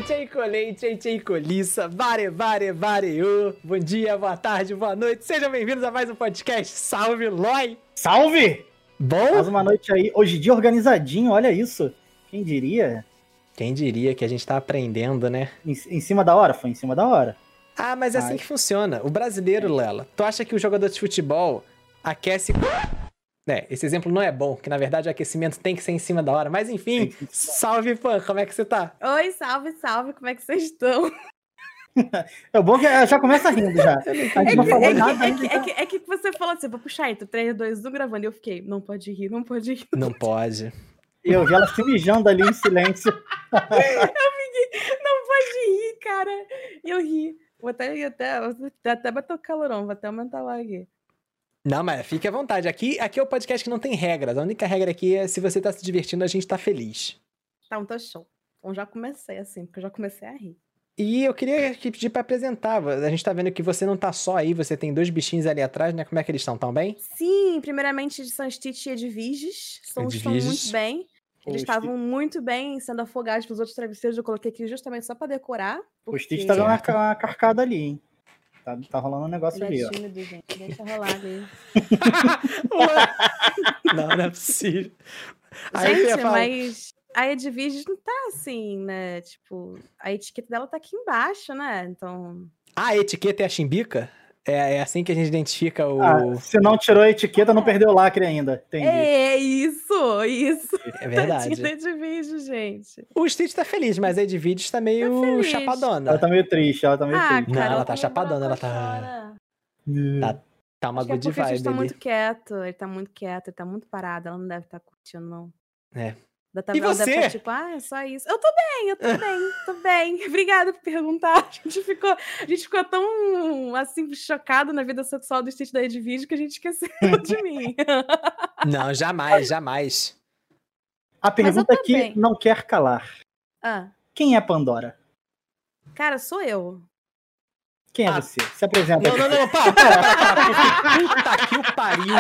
Tchê, coliça, vareô. Bom dia, boa tarde, boa noite. Sejam bem-vindos a mais um podcast. Salve, Loi! Salve! Bom? Mais uma noite aí. Hoje dia organizadinho, olha isso. Quem diria? Quem diria que a gente tá aprendendo, né? Em cima da hora? Foi em cima da hora. Ah, mas é assim que funciona. O brasileiro, Lela, tu acha que o jogador de futebol aquece... esse exemplo não é bom, que na verdade o aquecimento tem que ser em cima da hora. Mas enfim, salve, Pan, como é que você tá? Oi, salve, como é que vocês estão? É bom que já começa rindo já. A gente não falou nada ainda. É que você falou assim, vou puxar aí, 3, 2, 1 gravando. E eu fiquei, não pode rir. Não pode. Eu vi ela se mijando ali em silêncio. Eu fiquei, não pode rir, cara. E eu ri. Vou até bater o calorão, vou até aumentar o ar aqui. Não, mas fique à vontade. Aqui é o podcast que não tem regras. A única regra aqui é se você tá se divertindo, a gente tá feliz. Tá, então show. Então já comecei assim, porque eu já comecei a rir. E eu queria te pedir pra apresentar. A gente tá vendo que você não tá só aí, você tem 2 bichinhos ali atrás, né? Como é que eles estão? Tão bem? Sim, primeiramente são Stitch e Edviges. Estão muito bem. Eles estavam muito bem sendo afogados pelos outros travesseiros. Eu coloquei aqui justamente só pra decorar. Porque... O Stitch tá dando uma carcada ali, hein? Tá rolando um negócio ali, ó. Tímido, gente. Deixa rolar ali. Não é possível. Gente, mas a Edviges não tá assim, né? Tipo, a etiqueta dela tá aqui embaixo, né? Então... A etiqueta é a chimbica? É assim que a gente identifica o... se não tirou a etiqueta, não perdeu o lacre ainda. Entendi. É isso. É verdade. Tadinha da Edviges, gente. O Stitch tá feliz, mas a Edviges tá meio chapadona. Ela tá meio triste, triste. Cara, não, ela tá chapadona, ela tá... Tá uma good vibe ali. Ele tá muito quieto, ele tá muito parado, ela não deve estar curtindo, não. É. E você? Deve estar, tipo, é só isso. Eu tô bem. Obrigada por perguntar. A gente ficou tão, assim, chocado na vida sexual do Stitch da Edvige que a gente esqueceu de mim. Não, jamais. A pergunta que não quer calar. Quem é Pandora? Cara, sou eu. Quem é você? Se apresenta. Não, para. Puta que o pariu.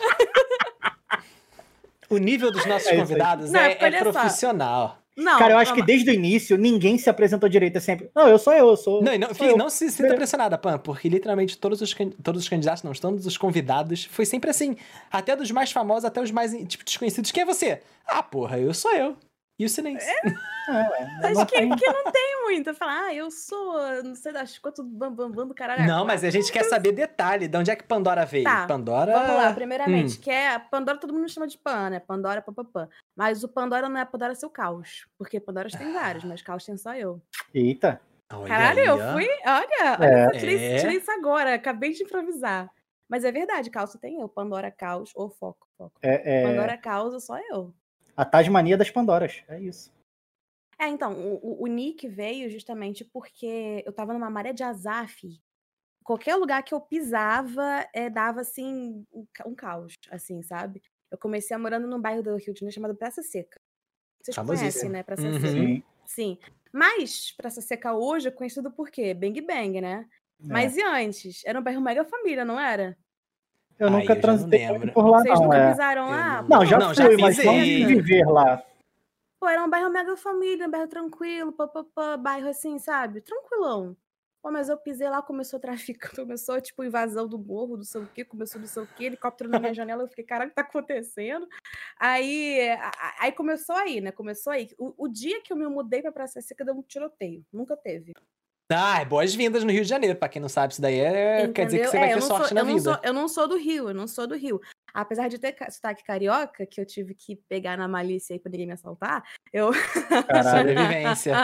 O nível dos nossos convidados é profissional. Não, cara, eu acho que desde o início ninguém se apresentou direito. É sempre, eu sou eu. Não se sinta pressionada, Pan, porque literalmente todos os candidatos, não, todos os convidados, foi sempre assim. Até dos mais famosos, até os mais desconhecidos. Quem é você? Ah, porra, eu sou eu. E o silêncio. Acho que não tem muito. Falar, eu sou, não sei das coisas, tudo bam do caralho. Não, mas a gente quer saber detalhe. De onde é que Pandora veio? Tá, Pandora... Vamos lá, primeiramente, que é... Pandora todo mundo chama de Pan, né? Pandora, papapã. Mas o Pandora não é Pandora, seu Caos. Porque Pandoras tem vários, mas Caos tem só eu. Eita. Caralho, eu fui... Olha, tirei isso agora. Acabei de improvisar. Mas é verdade, Caos tem eu. Pandora, Caos ou Foco. Pandora, Caos, só eu. A Tasmania das Pandoras, é isso. Então, o Nick veio justamente porque eu tava numa maré de azaf. Qualquer lugar que eu pisava, dava, assim, um caos, assim, sabe? Eu comecei morando num bairro do Rio de Janeiro chamado Praça Seca. Vocês conhecem, né? Praça Seca. Sim. Mas Praça Seca hoje é conhecido por quê? Bang Bang, né? Mas e antes? Era um bairro mega família, não era? Eu nunca transitei por lá, Vocês nunca pisaram lá? Não, já fui, mas não de viver lá. Pô, era um bairro mega família, um bairro tranquilo, bairro assim, sabe? Tranquilão. Pô, mas eu pisei lá, começou tráfico, começou, tipo, invasão do morro, não sei o quê, começou não sei o quê, helicóptero na minha janela, eu fiquei, caralho, o que tá acontecendo? Aí começou aí, né? O dia que eu me mudei pra Praça Seca, deu um tiroteio. Nunca teve. Boas-vindas no Rio de Janeiro. Pra quem não sabe, isso daí quer dizer que você vai ter sorte na vida. Eu não sou do Rio. Apesar de ter sotaque carioca, que eu tive que pegar na malícia aí pra ninguém me assaltar, Sobrevivência.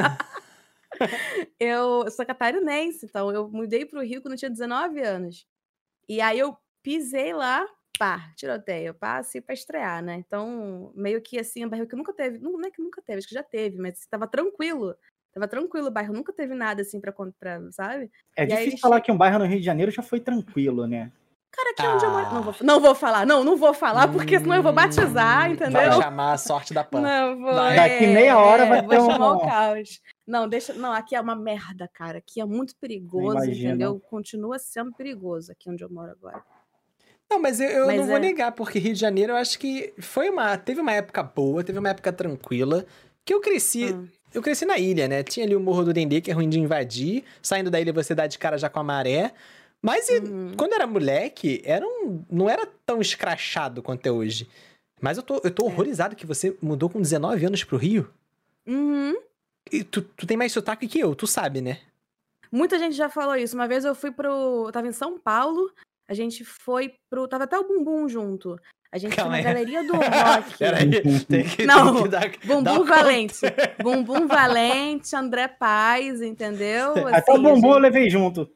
Eu sou catarinense, então eu mudei pro Rio quando eu tinha 19 anos. E aí eu pisei lá, tiroteio, passei pra estrear, né? Então, meio que assim, um bairro que nunca teve, não é que nunca teve, acho que já teve, mas tava tranquilo o bairro, nunca teve nada assim pra sabe? É difícil falar que um bairro no Rio de Janeiro já foi tranquilo, né? Cara, aqui onde eu moro... Não vou falar, porque senão eu vou batizar, entendeu? Vai chamar a sorte da Pan. Não, vou... Daqui meia hora vai ter chamar o caos. Não, aqui é uma merda, cara. Aqui é muito perigoso, entendeu? Continua sendo perigoso aqui onde eu moro agora. Não, mas eu não vou negar, porque Rio de Janeiro eu acho que teve uma época boa, teve uma época tranquila, que eu cresci Eu cresci na ilha, né? Tinha ali o Morro do Dendê, que é ruim de invadir. Saindo da ilha, você dá de cara já com a maré. Mas quando era moleque, não era tão escrachado quanto é hoje. Mas eu tô horrorizado que você mudou com 19 anos pro Rio. E tu tem mais sotaque que eu, tu sabe, né? Muita gente já falou isso. Uma vez eu tava em São Paulo, a gente foi tava até o Bumbum junto. A gente foi na Galeria do Rock. Peraí, tem que Bumbum Valente. Bumbum Valente, André Paz, entendeu? Assim, até o Bumbum eu levei junto.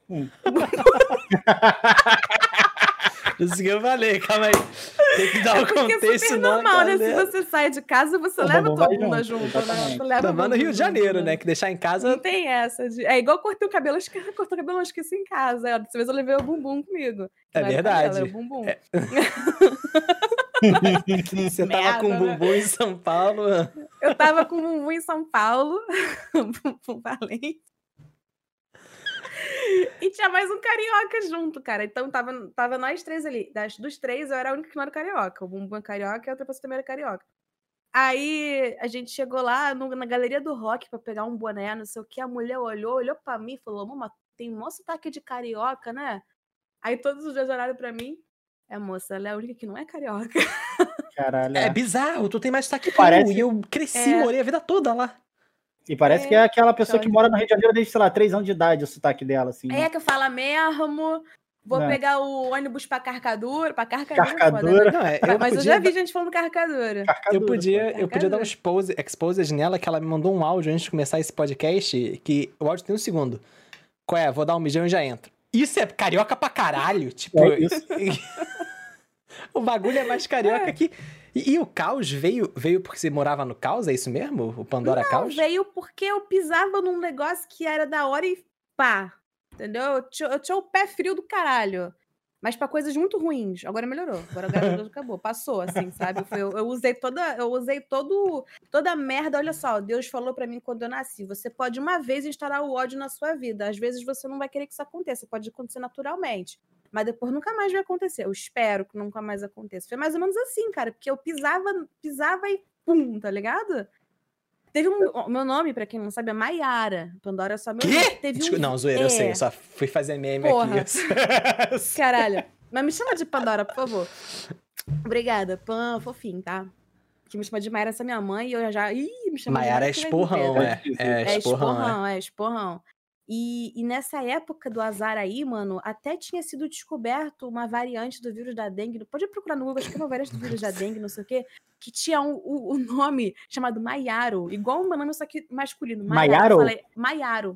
Isso que eu falei, calma aí. Tem que dar um contexto, não. Normal, né? Se você sai de casa, você leva tua bunda junto, né? Tá no Rio de Janeiro, né? Que deixar em casa. Não tem essa. É igual cortei o cabelo, cortou o cabelo, eu esqueci em casa. Dessa vez eu levei o bumbum comigo. É verdade. Cabelo, é o bumbum. Você tava com o bumbum em São Paulo. Eu tava com o bumbum em São Paulo. Bumbum Valente. E tinha mais um carioca junto, cara. Então tava nós três ali. Dos três, eu era a única que não era carioca. O Bumbum é carioca e a outra pessoa também era carioca. Aí a gente chegou lá na Galeria do Rock pra pegar um boné, não sei o que. A mulher olhou pra mim e falou: Mama, tem um sotaque de carioca, né? Aí todos os dois olharam pra mim. Moça, ela é a única que não é carioca. Caralho. É bizarro, tu tem mais sotaque que eu. E eu cresci, morei a vida toda lá. E parece que é aquela pessoa que mora no Rio de Janeiro desde, sei lá, 3 anos de idade, o sotaque dela, assim. É que fala mesmo, vou pegar o ônibus pra Carcadura. Carcadura. Mas eu já vi gente falando Carcadura. Eu podia dar uns exposed nela, que ela me mandou um áudio antes de começar esse podcast, que o áudio tem 1 segundo. Qual é? Vou dar 1 mijão e já entro. Isso é carioca pra caralho. Tipo, isso. O bagulho é mais carioca que... E o caos veio porque você morava no caos? É isso mesmo? O Pandora Caos? Não, veio porque eu pisava num negócio que era da hora e pá. Entendeu? Eu tinha o pé frio do caralho. Mas pra coisas muito ruins. Agora melhorou. Agora o gravidez acabou. Passou, assim, sabe? Eu usei toda a merda. Olha só, Deus falou pra mim quando eu nasci. Você pode uma vez instaurar o ódio na sua vida. Às vezes você não vai querer que isso aconteça. Pode acontecer naturalmente. Mas depois nunca mais vai acontecer. Eu espero que nunca mais aconteça. Foi mais ou menos assim, cara. Porque eu pisava e pum, tá ligado? Teve meu nome, pra quem não sabe, é Maiara. Pandora é só meu nome. Teve não, zoeira, eu sei. Eu só fui fazer meme aqui. Caralho. Mas me chama de Pandora, por favor. Obrigada. Pan, fofinho, tá? Que me chama de Maiara, essa é minha mãe. E eu já... Ih, me chama Maiara de Maiara. É esporrão. É esporrão. E nessa época do azar aí, mano, até tinha sido descoberto uma variante do vírus da dengue. Pode procurar no Google, acho que é uma variante do vírus da dengue, não sei o quê, que tinha o nome chamado Maiaro, igual o meu nome, só que masculino. Maiaro? Maiaro.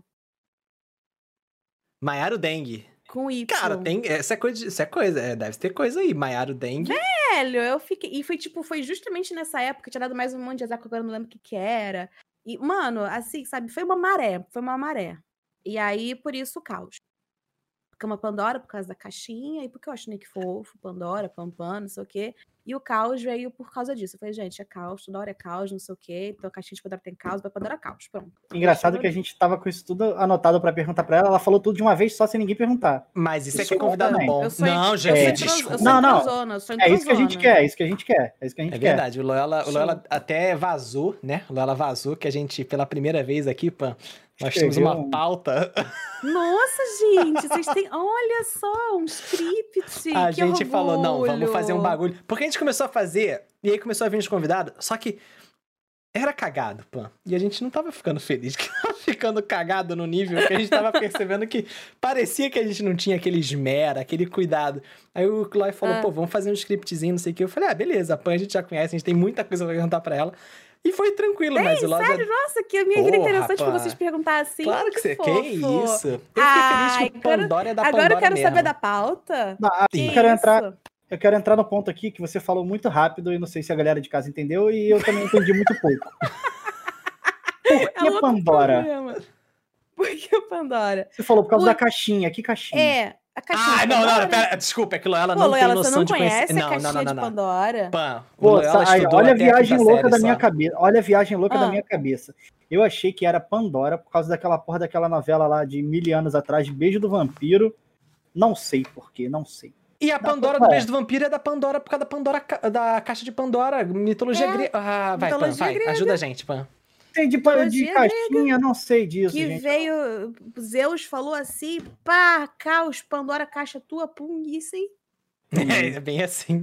Maiaro dengue. Com Y. Cara, essa é coisa. Deve ter coisa aí, Maiaro dengue. Velho, eu fiquei... E foi justamente nessa época, tinha dado mais um monte de azar, que agora não lembro o que era. E, mano, assim, sabe, foi uma maré. E aí, por isso, o caos. Porque uma Pandora, por causa da caixinha, e porque eu acho Nick fofo, Pandora, Pampam, não sei o quê. E o caos veio por causa disso. Eu falei, gente, é caos, toda hora é caos, não sei o quê. Então a caixinha de Pandora tem caos, vai Pandora caos, pronto. Engraçado que a gente tava com isso tudo anotado pra perguntar pra ela falou tudo de uma vez só sem ninguém perguntar. Mas isso é que é convidado bom. Não, gente, desculpa. É isso que a gente quer, é isso que a gente quer. É verdade, o Loyola até vazou, né? O Loyola vazou, que a gente, pela primeira vez aqui, Pan, nós temos uma pauta. Nossa, gente, vocês têm... Olha só, um script. A gente falou, não, vamos fazer um bagulho. Porque a gente começou a fazer, e aí começou a vir os convidados, só que era cagado, Pan. E a gente não tava ficando feliz, que tava ficando cagado no nível que a gente tava percebendo que parecia que a gente não tinha aquele esmero, aquele cuidado. Aí o Chloe falou, pô, vamos fazer um scriptzinho, não sei o que. Eu falei, beleza, a Pan a gente já conhece, a gente tem muita coisa pra perguntar pra ela. E foi tranquilo, mas o Lodge... Sério? Nossa, que a minha vida é interessante pra vocês perguntar assim. Claro que você quer isso. Eu fiquei feliz que o Pandora é da Pandora Agora eu quero mesmo. saber da pauta. Eu quero entrar no ponto aqui que você falou muito rápido e não sei se a galera de casa entendeu e eu também entendi muito pouco. Por que Pandora? Por que Pandora? Você falou por causa da caixinha. Que caixinha? A caixinha não, pera, desculpa, é que Loyola não tem noção de conhecer. Não, a caixinha de Pandora? Pan, olha a viagem louca da minha cabeça. Olha a viagem louca da minha cabeça. Eu achei que era Pandora por causa daquela porra daquela novela lá de 1000 anos atrás, de Beijo do Vampiro. Não sei porquê, não sei. E a Pandora do Beijo do Vampiro é da Pandora por causa da Caixa de Pandora, mitologia grega. Vai, Pan, vai, ajuda a gente, Pan. sei de caixinha, não sei disso, que gente. veio, Zeus falou assim, pá, caos, Pandora, caixa tua, pum, isso aí. É bem assim.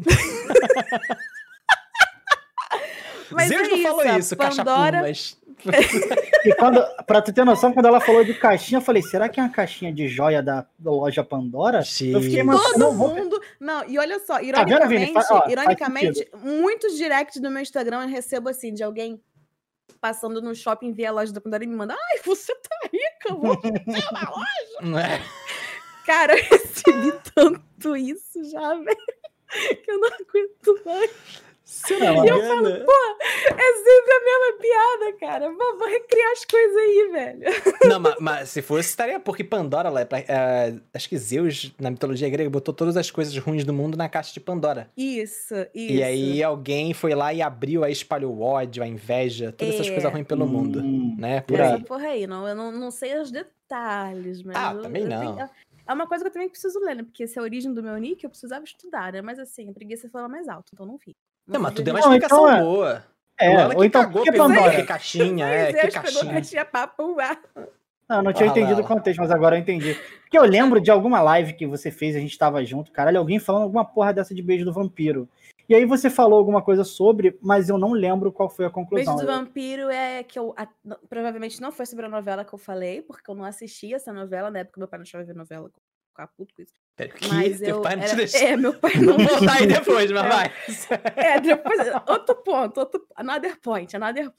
Mas Zeus não falou isso, Pandora... caixa pum, mas... E pra tu ter noção, quando ela falou de caixinha, eu falei, será que é uma caixinha de joia da loja Pandora? Gente. Eu fiquei Todo mundo... Não, e olha só, ironicamente, muitos directs do meu Instagram eu recebo assim, de alguém passando no shopping, via a loja da Pandora e me manda, ai, você tá rica, vou ter uma loja. Cara, eu recebi tanto isso já, velho, que eu não aguento mais. E eu falo, pô, é sempre a mesma piada, cara. Vou recriar as coisas aí, velho. Não, mas se fosse, estaria... Porque Pandora, acho que Zeus, na mitologia grega, botou todas as coisas ruins do mundo na caixa de Pandora. Isso. E aí alguém foi lá e abriu, aí espalhou o ódio, a inveja, todas essas coisas ruins pelo mundo, né? Por essa aí. porra aí, eu não sei os detalhes, mas... também não. É uma coisa que eu também preciso ler, né? Porque se é a origem do meu nick, eu precisava estudar, né? Mas assim, a preguiça foi lá mais alto, então não fiz. Não, mas tu deu uma explicação boa. Ou então, cagou, que caixinha, que caixinha. Eu não tinha entendido o contexto, mas agora eu entendi. Porque eu lembro de alguma live que você fez, a gente tava junto, caralho, alguém falando alguma porra dessa de beijo do vampiro. E aí você falou alguma coisa sobre, mas eu não lembro qual foi a conclusão. Beijo do Vampiro é que provavelmente não foi sobre a novela que eu falei, porque eu não assisti essa novela, na época meu pai não deixava ver novela, ficar puto com isso. Mas teu pai não te deixou. Meu pai não... Vamos voltar aí depois, mas vai. Depois, outro ponto, another point.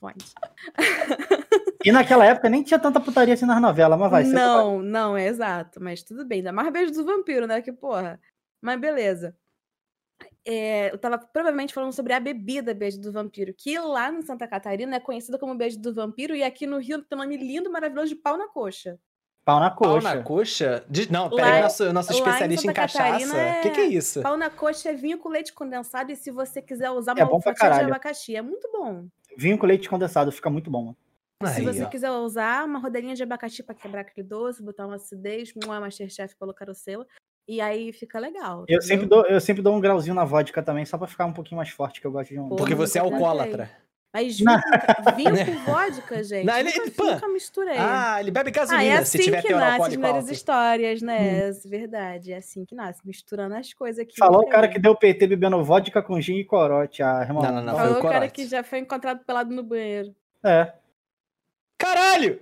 E naquela época nem tinha tanta putaria assim nas novelas, mas vai. Não, é exato, mas tudo bem. Ainda mais Beijo do Vampiro, né, que porra. Mas beleza. Eu tava provavelmente falando sobre a bebida Beijo do Vampiro, que lá em Santa Catarina é conhecida como Beijo do Vampiro, e aqui no Rio tem um nome lindo, maravilhoso de pau na coxa. Pau na coxa? Pau na coxa? Não, peraí, nosso especialista em cachaça. O que é isso? Pau na coxa é vinho com leite condensado, e se você quiser usar uma fatia de abacaxi, é muito bom. Vinho com leite condensado, fica muito bom. Se você quiser usar uma rodelinha de abacaxi pra quebrar aquele doce, botar uma acidez, uma Masterchef colocar o selo, e aí fica legal. Eu sempre dou um grauzinho na vodka também, só pra ficar um pouquinho mais forte, que eu gosto de um... Porque você é alcoólatra. Mas vinho com vodka, gente, nunca misturei. Ele bebe gasolina, assim se tiver teor alcoólico alto. É assim que nasce as primeiras histórias, né? Verdade, é assim que nasce, misturando as coisas aqui. Falou o cara que deu PT bebendo vodka com gin e corote. Não, falou o cara que já foi encontrado pelado no banheiro. Caralho!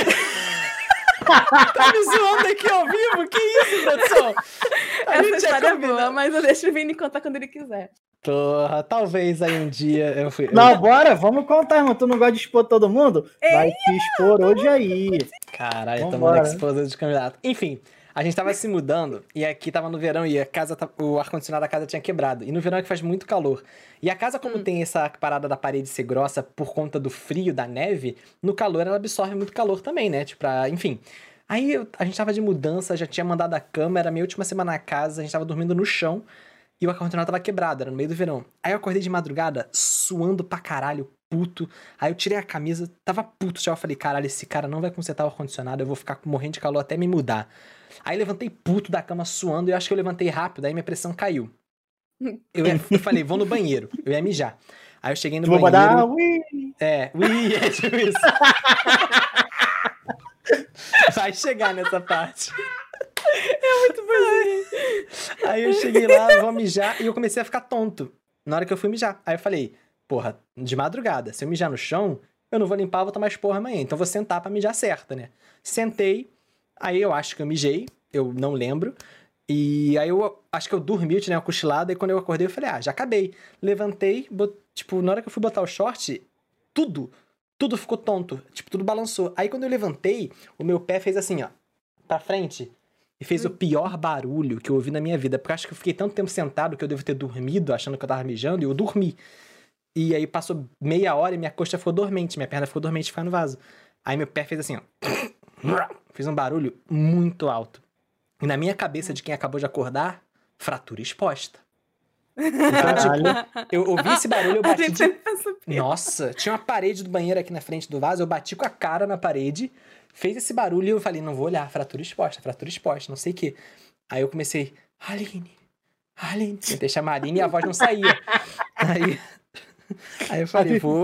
Tá me zoando aqui ao vivo? Que isso, produção? Essa história é boa, mas eu deixo o Vini contar quando ele quiser. Porra, talvez aí um dia eu fui... Não, bora, vamos contar, irmão. Tu não gosta de expor todo mundo? Vai te expor hoje aí. Caralho, tomando exposição de candidato. Enfim, a gente tava se mudando e aqui tava no verão e o ar-condicionado da casa tinha quebrado. E no verão é que faz muito calor. E a casa, como tem essa parada da parede ser grossa por conta do frio, da neve, no calor ela absorve muito calor também, né? Enfim. Aí a gente tava de mudança, já tinha mandado a cama, era minha última semana na casa, a gente tava dormindo no chão. E o ar-condicionado tava quebrado, era no meio do verão. Aí eu acordei de madrugada, suando pra caralho, puto. Aí eu tirei a camisa, tava puto já. Eu falei, caralho, esse cara não vai consertar o ar-condicionado, eu vou ficar morrendo de calor até me mudar. Aí levantei puto da cama, suando, e eu acho que eu levantei rápido, aí minha pressão caiu. Eu falei, vou no banheiro, eu ia mijar. Aí eu cheguei no banheiro... Mandar, é tipo isso. Vai chegar nessa parte. É muito bom. Aí eu cheguei lá, vou mijar, e eu comecei a ficar tonto na hora que eu fui mijar. Aí eu falei, porra, de madrugada, se eu mijar no chão, eu não vou limpar, vou tomar esporra amanhã. Então eu vou sentar pra mijar certo, né? Sentei, aí eu acho que eu mijei, eu não lembro. E aí eu acho que eu dormi, eu tinha uma cochilada, e quando eu acordei eu falei, já acabei. Levantei, na hora que eu fui botar o short, tudo ficou tonto, tudo balançou. Aí quando eu levantei, o meu pé fez assim, ó, pra frente, e fez o pior barulho que eu ouvi na minha vida, porque eu acho que eu fiquei tanto tempo sentado que eu devo ter dormido, achando que eu tava mijando, e eu dormi. E aí passou meia hora e minha coxa ficou dormente, minha perna ficou dormente, ficou no vaso. Aí meu pé fez assim, ó, fez um barulho muito alto. E na minha cabeça de quem acabou de acordar, fratura exposta. Então, eu ouvi esse barulho, eu bati Nossa, tinha uma parede do banheiro aqui na frente do vaso, eu bati com a cara na parede, fez esse barulho e eu falei, não vou olhar, fratura exposta, não sei o quê. Aí eu comecei, Aline, tentei chamar a Aline e a voz não saía. Aí eu falei, vou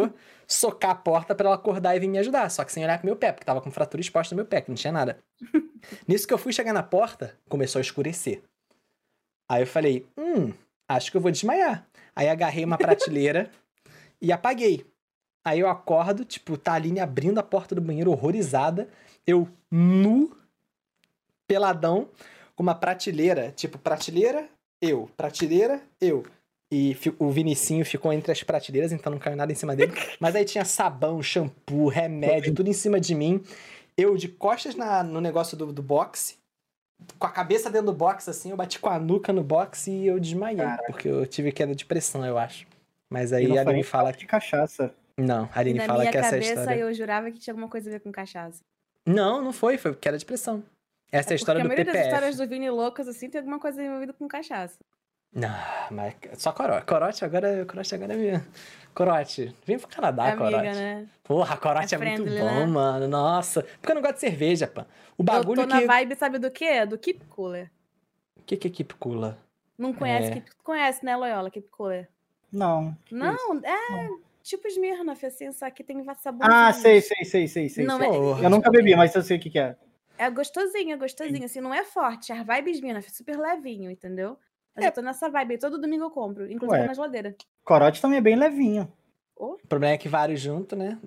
socar a porta pra ela acordar e vir me ajudar. Só que sem olhar pro meu pé, porque tava com fratura exposta no meu pé, que não tinha nada. Nisso que eu fui chegar na porta, começou a escurecer. Aí eu falei, acho que eu vou desmaiar. Aí agarrei uma prateleira e apaguei. Aí eu acordo, tipo, tá a Aline abrindo a porta do banheiro, horrorizada. Eu, nu, peladão, com uma prateleira. Tipo, prateleira, eu. Prateleira, eu. E o Vinicinho ficou entre as prateleiras, então não caiu nada em cima dele. Mas aí tinha sabão, shampoo, remédio, tudo em cima de mim. Eu de costas no negócio do boxe. Com a cabeça dentro do box, assim, eu bati com a nuca no box e eu desmaiei. Caraca. Porque eu tive queda de pressão, eu acho. Mas aí a Aline fala de cachaça. Não, a Aline fala que essa é a história... Na minha cabeça eu jurava que tinha alguma coisa a ver com cachaça. Não foi queda de pressão. Essa é a história do PPF. Porque a maioria das histórias do Vini loucas, assim, tem alguma coisa envolvida com cachaça. Não, mas só corote. Corote agora é minha... Corote, vem pro Canadá, amiga, Corote. Né? Porra, Corote é muito bom, né? Mano. Nossa. Porque eu não gosto de cerveja, pô. O bagulho eu tô na vibe, sabe do quê? Do Keep Cooler. O que é Keep Cooler? Não conhece? Conhece, né, Loyola? Keep Cooler. Não. Não, tipo Smirnoff, assim, só que tem sabor. Ah, sei. Não, eu nunca bebi, mas eu sei o que é. É gostosinho, assim, não é forte. A vibe Smirnoff é super levinho, entendeu? Mas eu tô nessa vibe, todo domingo eu compro, inclusive na geladeira. Corote também é bem levinho. O problema é que vários junto, né?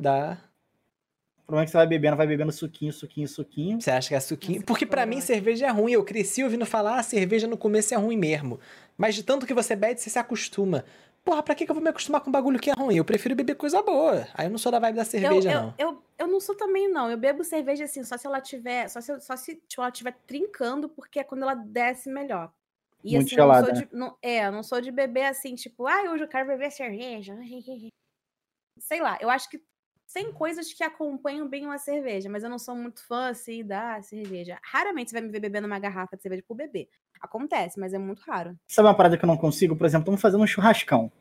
O problema é que você vai bebendo suquinho. Você acha que é suquinho? Nossa, porque pra mim cerveja é ruim. Eu cresci ouvindo falar, cerveja no começo é ruim mesmo. Mas de tanto que você bebe, você se acostuma. Porra, pra que eu vou me acostumar com um bagulho que é ruim? Eu prefiro beber coisa boa. Aí eu não sou da vibe da cerveja, não. Eu não sou também, não. Eu bebo cerveja assim, só se ela tiver. Só se tipo, ela estiver trincando, porque é quando ela desce melhor. E muito assim, gelada. eu não sou de beber assim, tipo, hoje eu quero beber cerveja. Sei lá, eu acho que tem coisas que acompanham bem uma cerveja, mas eu não sou muito fã, assim, da cerveja. Raramente você vai me ver bebendo uma garrafa de cerveja por beber. Acontece, mas é muito raro. Sabe uma parada que eu não consigo? Por exemplo, estamos fazendo um churrascão.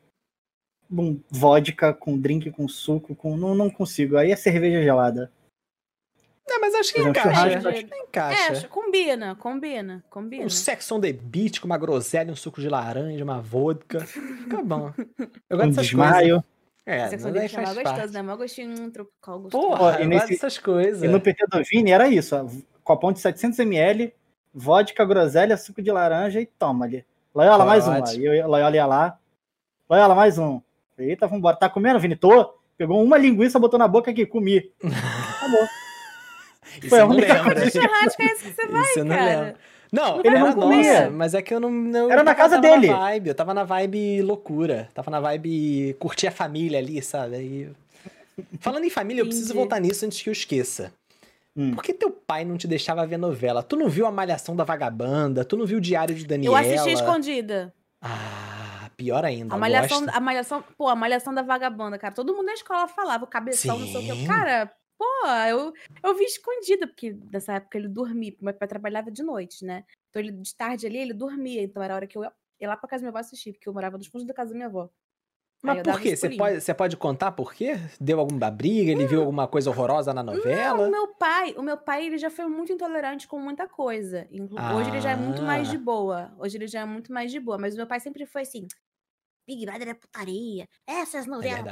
Vodka com drink, com suco, não consigo. Aí é cerveja gelada. Não, mas acho que encaixa. Combina. Um sex on the beach com uma groselha, um suco de laranja, uma vodka. Fica bom. Eu gosto dessas coisas. Sex on the beach é mais gostoso, né? Mó gostinho tropical gostoso. Porra, eu gosto dessas coisas. E no PT do Vini era isso, ó, copão de 700ml, vodka, groselha, suco de laranja e toma ali. Loyola, mais um. Aí Loyola ia lá. Loyola, mais um. Eita, vambora. Tá comendo, Vini? Tô. Pegou uma linguiça, botou na boca aqui, comi. Acabou. Isso foi a única coisa. Que churrasco é esse que você vai, cara? Não, ele não comia. Nossa, mas é que eu não era na casa dele. Eu tava na vibe loucura. Tava na vibe curtir a família ali, sabe? Aí... Falando em família, eu preciso voltar nisso antes que eu esqueça. Por que teu pai não te deixava ver novela? Tu não viu a Malhação da Vagabanda? Tu não viu o Diário de Daniela? Eu assisti escondida. Pior ainda. A Malhação da Vagabanda, cara. Todo mundo na escola falava, o cabeção, não sei o que. Cara, eu vi escondida, porque nessa época ele dormia, porque meu pai trabalhava de noite, né? Então ele, de tarde ali, ele dormia. Então era a hora que eu ia lá pra casa da minha avó assistir, porque eu morava nos fundos da casa da minha avó. Mas por quê? Você pode contar por quê? Deu alguma briga? Ele viu alguma coisa horrorosa na novela? Não, o meu pai ele já foi muito intolerante com muita coisa. Hoje ele já é muito mais de boa. Mas o meu pai sempre foi assim, Big Brother é putaria. Essas novelas,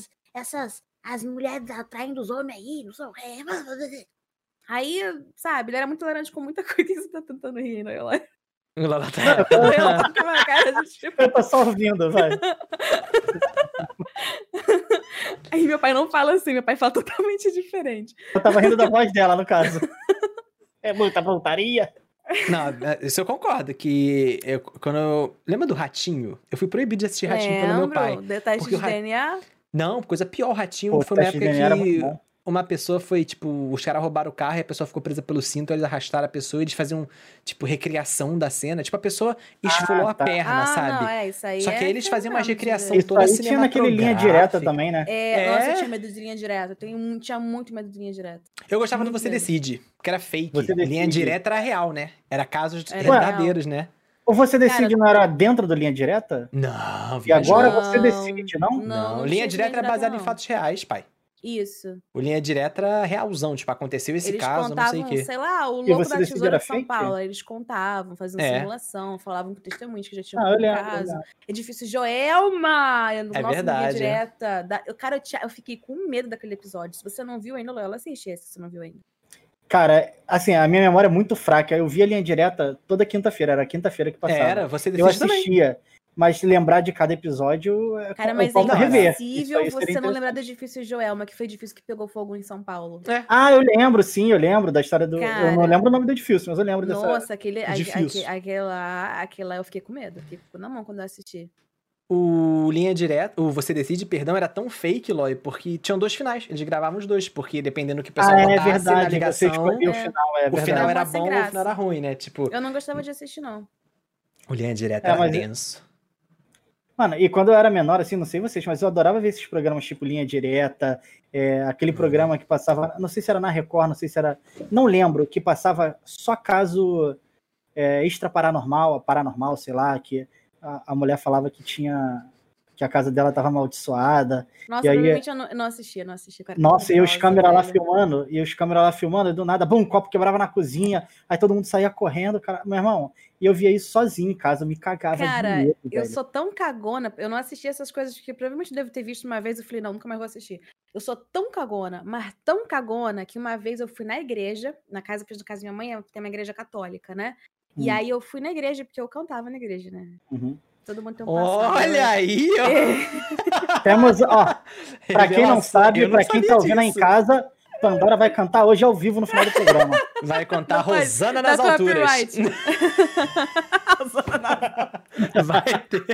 as mulheres atraindo os homens aí, não sei o quê. Aí, sabe, ele era muito tolerante com muita coisa. O que você tá tentando rir, né? Ela tá com uma cara de tipo... Eu tô só ouvindo, vai. Aí meu pai não fala assim, meu pai fala totalmente diferente. Eu tava rindo da voz dela, no caso. É muita pontaria. Não, isso eu concordo, que lembra do Ratinho? Eu fui proibido de assistir Ratinho pelo meu pai. Teste de DNA? Não, coisa pior, o Ratinho foi uma época que uma pessoa foi, tipo, os caras roubaram o carro e a pessoa ficou presa pelo cinto, eles arrastaram a pessoa e eles faziam, tipo, recriação da cena. Tipo, a pessoa esfolou a perna, sabe? Não, isso aí Só que aí eles faziam uma recriação isso toda aí tinha naquele linha direta também, né? Nossa, eu tinha medo de linha direta. Tinha muito medo de linha direta. Eu gostava do Você Decide, que era fake. Linha direta era real, né? Era casos verdadeiros, né? Ou Você Decide não era dentro do Linha Direta? Não, e agora Você Decide, não? Não, Linha Direta era baseada em fatos reais, pai. Isso. O Linha Direta era realzão, tipo, aconteceu esse caso, contavam, não sei o quê. Sei lá, o Louco da Tesoura de São Paulo. Eles contavam, faziam simulação, falavam com testemunhos que já tinham o caso. Edifício Joelma! Nossa, verdade. Linha Direta. Cara, eu fiquei com medo daquele episódio. Se você não viu ainda, Léo, assiste esse, se você não viu ainda. Cara, assim, a minha memória é muito fraca. Eu via a Linha Direta toda quinta-feira. Era a quinta-feira que passava. Eu assistia. Também. Mas lembrar de cada episódio... Cara, mas é impossível você não lembrar do Edifício Joelma, que foi o edifício que pegou fogo em São Paulo. Eu lembro, sim. Eu lembro da história do... Cara, eu não lembro o nome do edifício, mas eu lembro dessa... Nossa, aquela eu fiquei com medo. Fiquei na mão quando eu assisti. O Linha Direta, o Você Decide, perdão, era tão fake, Loi, porque tinham 2 finais. Eles gravavam os 2, porque dependendo do que o pessoal botasse na ligação, o final era bom ou o final era ruim, né? Tipo, eu não gostava de assistir, não. O Linha Direta era denso. Mano, e quando eu era menor, assim, não sei vocês, mas eu adorava ver esses programas tipo Linha Direta, aquele programa que passava, não sei se era na Record, não sei se era, não lembro, que passava só caso extra paranormal, sei lá, que a mulher falava que a casa dela estava amaldiçoada. Nossa, provavelmente eu não assistia. Nossa, e os câmeras lá filmando, e do nada, bum, copo quebrava na cozinha, aí todo mundo saía correndo, cara, meu irmão, e eu via isso sozinho em casa, eu me cagava de medo, eu sou tão cagona, eu não assisti essas coisas que provavelmente devo ter visto uma vez, eu falei, não, nunca mais vou assistir. Eu sou tão cagona, mas tão cagona, que uma vez eu fui na igreja, na casa da minha mãe, tem uma igreja católica, né? E aí eu fui na igreja, porque eu cantava na igreja, né? Todo mundo tem um passado. Olha aí, ó. Temos, ó, pra quem não sabe, pra quem tá ouvindo aí em casa, Pandora vai cantar hoje ao vivo no final do programa. Vai cantar Rosana nas alturas. Vai ter.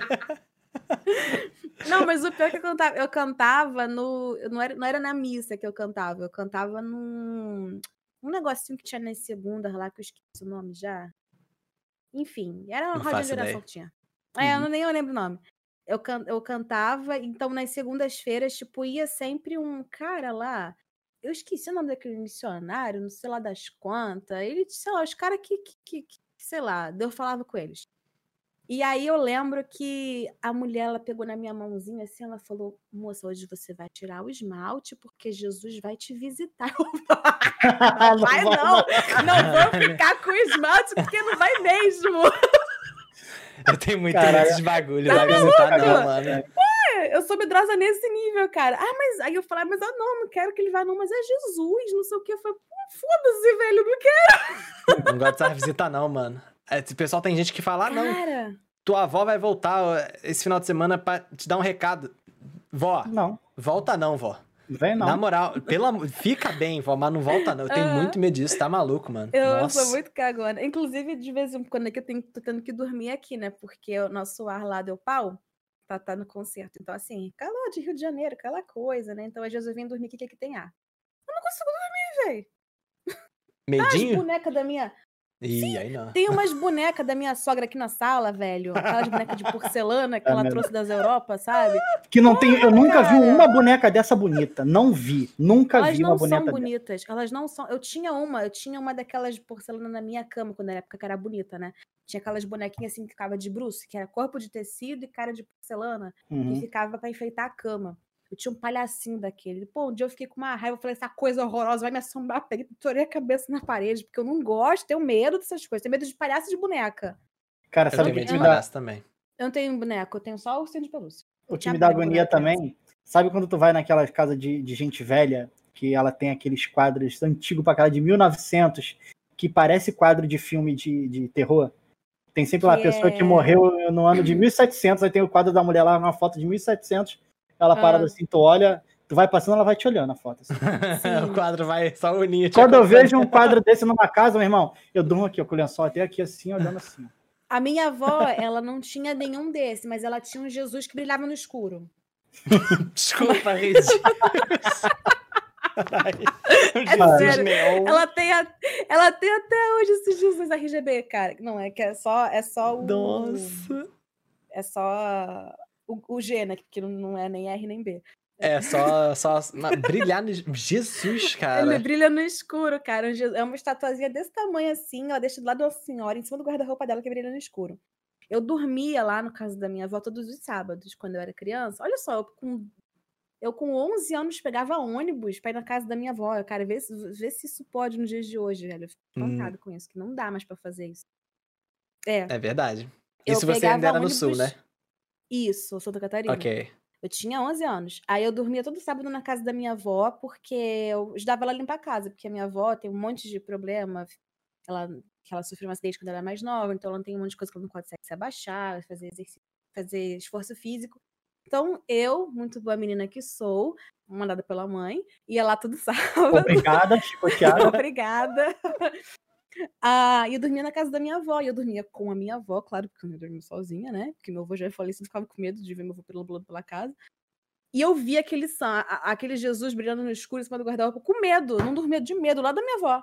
Não, mas o pior é que eu cantava no... Não era na missa que eu cantava num negocinho que tinha nas segundas lá, que eu esqueci o nome já. Enfim, era uma roda de oração que tinha. Eu lembro o nome. Eu cantava, então nas segundas-feiras, tipo, ia sempre um cara lá. Eu esqueci o nome daquele missionário, não sei lá das quantas. Ele, sei lá, os caras que, sei lá, Deus falava com eles. E aí eu lembro que a mulher, ela pegou na minha mãozinha assim, ela falou, moça, hoje você vai tirar o esmalte porque Jesus vai te visitar. Não vai não vou ficar com o esmalte porque não vai mesmo. Eu tenho muito desses bagulho, vai visitar não, mano. Ué, eu sou medrosa nesse nível, cara. Mas aí eu falei, mas não quero que ele vá não, mas é Jesus, não sei o que. Eu falei, foda-se, velho, não quero. Não gosto dessa visita não, mano. O pessoal tem gente que fala, não, tua avó vai voltar esse final de semana pra te dar um recado. Vó, não. Volta não, vó. Vem não. Na moral, fica bem, vó, mas não volta não. Eu tenho muito medo disso, tá maluco, mano. Eu sou muito cagona. Inclusive, de vez em quando aqui eu tô tendo que dormir aqui, né? Porque o nosso ar lá deu pau, tá no concerto. Então, assim, calor de Rio de Janeiro, aquela coisa, né? Então, às vezes eu vim dormir aqui, que tem ar. Eu não consigo dormir, velho. Medinho? As bonecas da minha... Ih, aí não. Tem umas bonecas da minha sogra aqui na sala, velho. Aquelas bonecas de porcelana que ela trouxe das Europa, sabe? Que não tem. Eu nunca vi uma boneca dessa bonita. Não vi. Nunca vi uma boneca dessa. Elas não são bonitas. Elas não são. Eu tinha uma daquelas de porcelana na minha cama, quando era época que era bonita, né? Tinha aquelas bonequinhas assim que ficava de bruce, que era corpo de tecido e cara de porcelana, que ficava pra enfeitar a cama. Eu tinha um palhacinho daquele. Pô, um dia eu fiquei com uma raiva, eu falei, essa coisa horrorosa vai me assombrar. Peguei, torei a cabeça na parede, porque eu não gosto, tenho medo dessas coisas. Tenho medo de palhaço e de boneca. Cara, sabe o que me dá? Também. Eu não tenho boneco, eu tenho só o ursinho de pelúcia. O que me dá agonia também, sabe quando tu vai naquelas casas de gente velha, que ela tem aqueles quadros antigos pra cara de 1900, que parece quadro de filme de terror? Tem sempre uma pessoa que morreu no ano de 1700, aí tem o quadro da mulher lá, uma foto de 1700, ela parada assim, tu olha, tu vai passando, ela vai te olhando a foto. Assim. O quadro vai só unir. Quando eu vejo um quadro desse numa casa, meu irmão, eu durmo aqui, ó, com o lençol até aqui assim, olhando assim. A minha avó, ela não tinha nenhum desse, mas ela tinha um Jesus que brilhava no escuro. Desculpa, Rede. Sério, ela tem até hoje esses Jesus RGB, cara. Não, é que é só o... Nossa. É só o G, né? Que não é nem R nem B. É só brilhar no... Jesus, cara. Ele brilha no escuro, cara. É uma estatuazinha desse tamanho assim, ela deixa do lado da senhora, em cima do guarda-roupa dela, que brilha no escuro. Eu dormia lá no caso da minha avó todos os sábados, quando eu era criança. Olha só, eu com Eu, com 11 anos, pegava ônibus pra ir na casa da minha avó. Cara, vê se isso pode nos dias de hoje, velho. Eu fico espantado com isso, que não dá mais pra fazer isso. É verdade. Eu Isso você ainda era no sul, né? Isso, Santa Catarina. Ok. Eu tinha 11 anos. Aí eu dormia todo sábado na casa da minha avó, porque eu ajudava ela a limpar a casa, porque a minha avó tem um monte de problema. Ela sofreu um acidente quando ela era mais nova, então ela tem um monte de coisa que ela não consegue se abaixar, fazer exercício, fazer esforço físico. Então, eu, muito boa menina que sou, mandada pela mãe, ia lá todo sábado. Obrigada, chicoteada. Obrigada. E eu dormia na casa da minha avó, e eu dormia com a minha avó, claro, porque eu não ia dormir sozinha, né? Porque meu avô já falecido, ficava com medo de ver meu avô perambulando pela casa. E eu via aquele Jesus brilhando no escuro em cima do guarda-roupa com medo, não dormia de medo, lá da minha avó.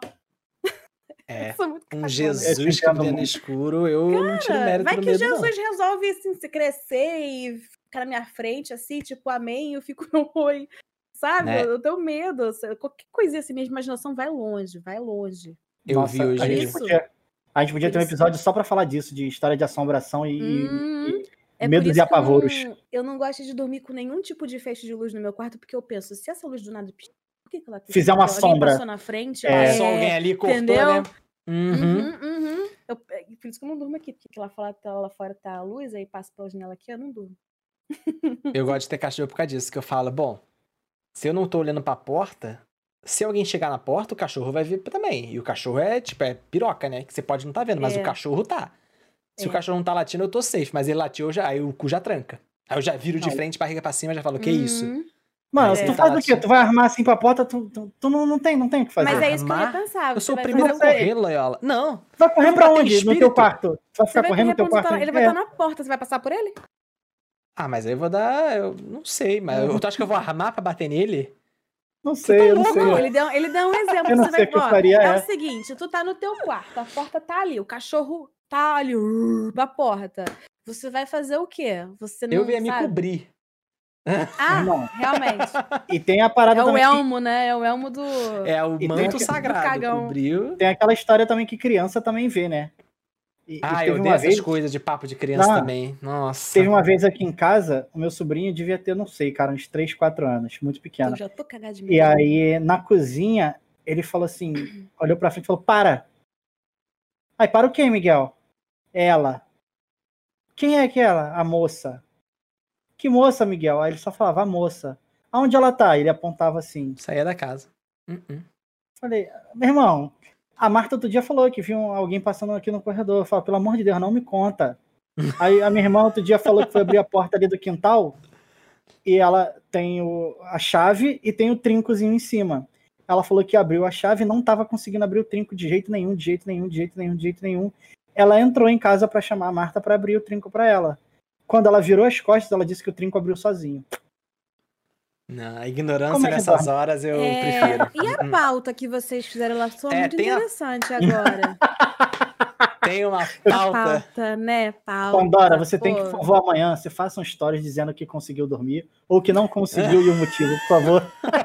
Um Jesus que brilha no escuro, eu não tiro mérito vai do que medo, Jesus não. resolve, assim, se crescer e ficar na minha frente, assim, tipo, amém, eu fico no oi, sabe? Né? Eu tenho medo, qualquer coisinha assim, minha imaginação vai longe, vai longe. Eu Nossa, vi hoje. A gente podia ter um episódio só pra falar disso, de história de assombração e É medos e apavoros. Eu não gosto de dormir com nenhum tipo de feixe de luz no meu quarto, porque eu penso, se essa luz do nada piscar, por que ela piscou? Fizer uma sombra. Passou na frente. Passou alguém ali, cortou, entendeu? né? Por isso que eu não durmo aqui, porque lá fora tá a luz, aí passa pela janela aqui, eu não durmo. Eu gosto de ter cachorro por causa disso, que eu falo, bom, se eu não tô olhando pra porta, se alguém chegar na porta, o cachorro vai vir também. E o cachorro é piroca, né? Que você pode não tá vendo, mas o cachorro tá. Se o cachorro não tá latindo, eu tô safe, mas ele latiu, aí o cu já tranca. Aí eu já viro de frente, barriga pra cima, já falo, que isso? Mano, tu faz o quê? Tu vai armar assim pra porta, tu não tem o que fazer. Mas é isso que eu ia pensar. Eu sou o primeiro a correr, Loyola. Não. Tu vai correr pra onde? No teu quarto? Tu vai ficar correndo no teu quarto? Ele vai estar na porta, você vai passar por ele? Mas aí eu vou dar... Eu não sei, mas tu acha que eu vou armar pra bater nele? Não sei, eu não sei. Não, ele deu um exemplo. Eu não sei o que eu faria. É o seguinte, tu tá no teu quarto, a porta tá ali, o cachorro tá ali, na porta. Você vai fazer o quê? Você não eu ia me cobrir. Não. Realmente. E tem a parada também. É o elmo, né? É o elmo do... É o manto sagrado, cobriu. Tem aquela história também que criança também vê, né? Eu dei essas coisas de papo de criança também. Nossa. Teve uma vez aqui em casa, o meu sobrinho devia ter, não sei, cara, uns 3, 4 anos, muito pequeno. Eu já tô cagada de medo. E aí, na cozinha, ele falou assim, olhou pra frente e falou, para. Aí, para o quê, Miguel? Ela. Quem é aquela? A moça. Que moça, Miguel? Aí ele só falava, a moça. Aonde ela tá? Ele apontava assim. Saía da casa. Falei, meu irmão, a Marta outro dia falou que viu alguém passando aqui no corredor. Eu falo, pelo amor de Deus, não me conta. Aí a minha irmã outro dia falou que foi abrir a porta ali do quintal e ela tem a chave e tem o trincozinho em cima. Ela falou que abriu a chave e não estava conseguindo abrir o trinco de jeito nenhum. Ela entrou em casa para chamar a Marta para abrir o trinco para ela. Quando ela virou as costas, ela disse que o trinco abriu sozinho. Não, a ignorância nessas horas eu prefiro. E a pauta que vocês fizeram lá só muito interessante agora. Tem uma pauta. Né? Pauta. Pandora, você tem que, por favor, amanhã, você faça um stories dizendo que conseguiu dormir ou que não conseguiu e o motivo, por favor.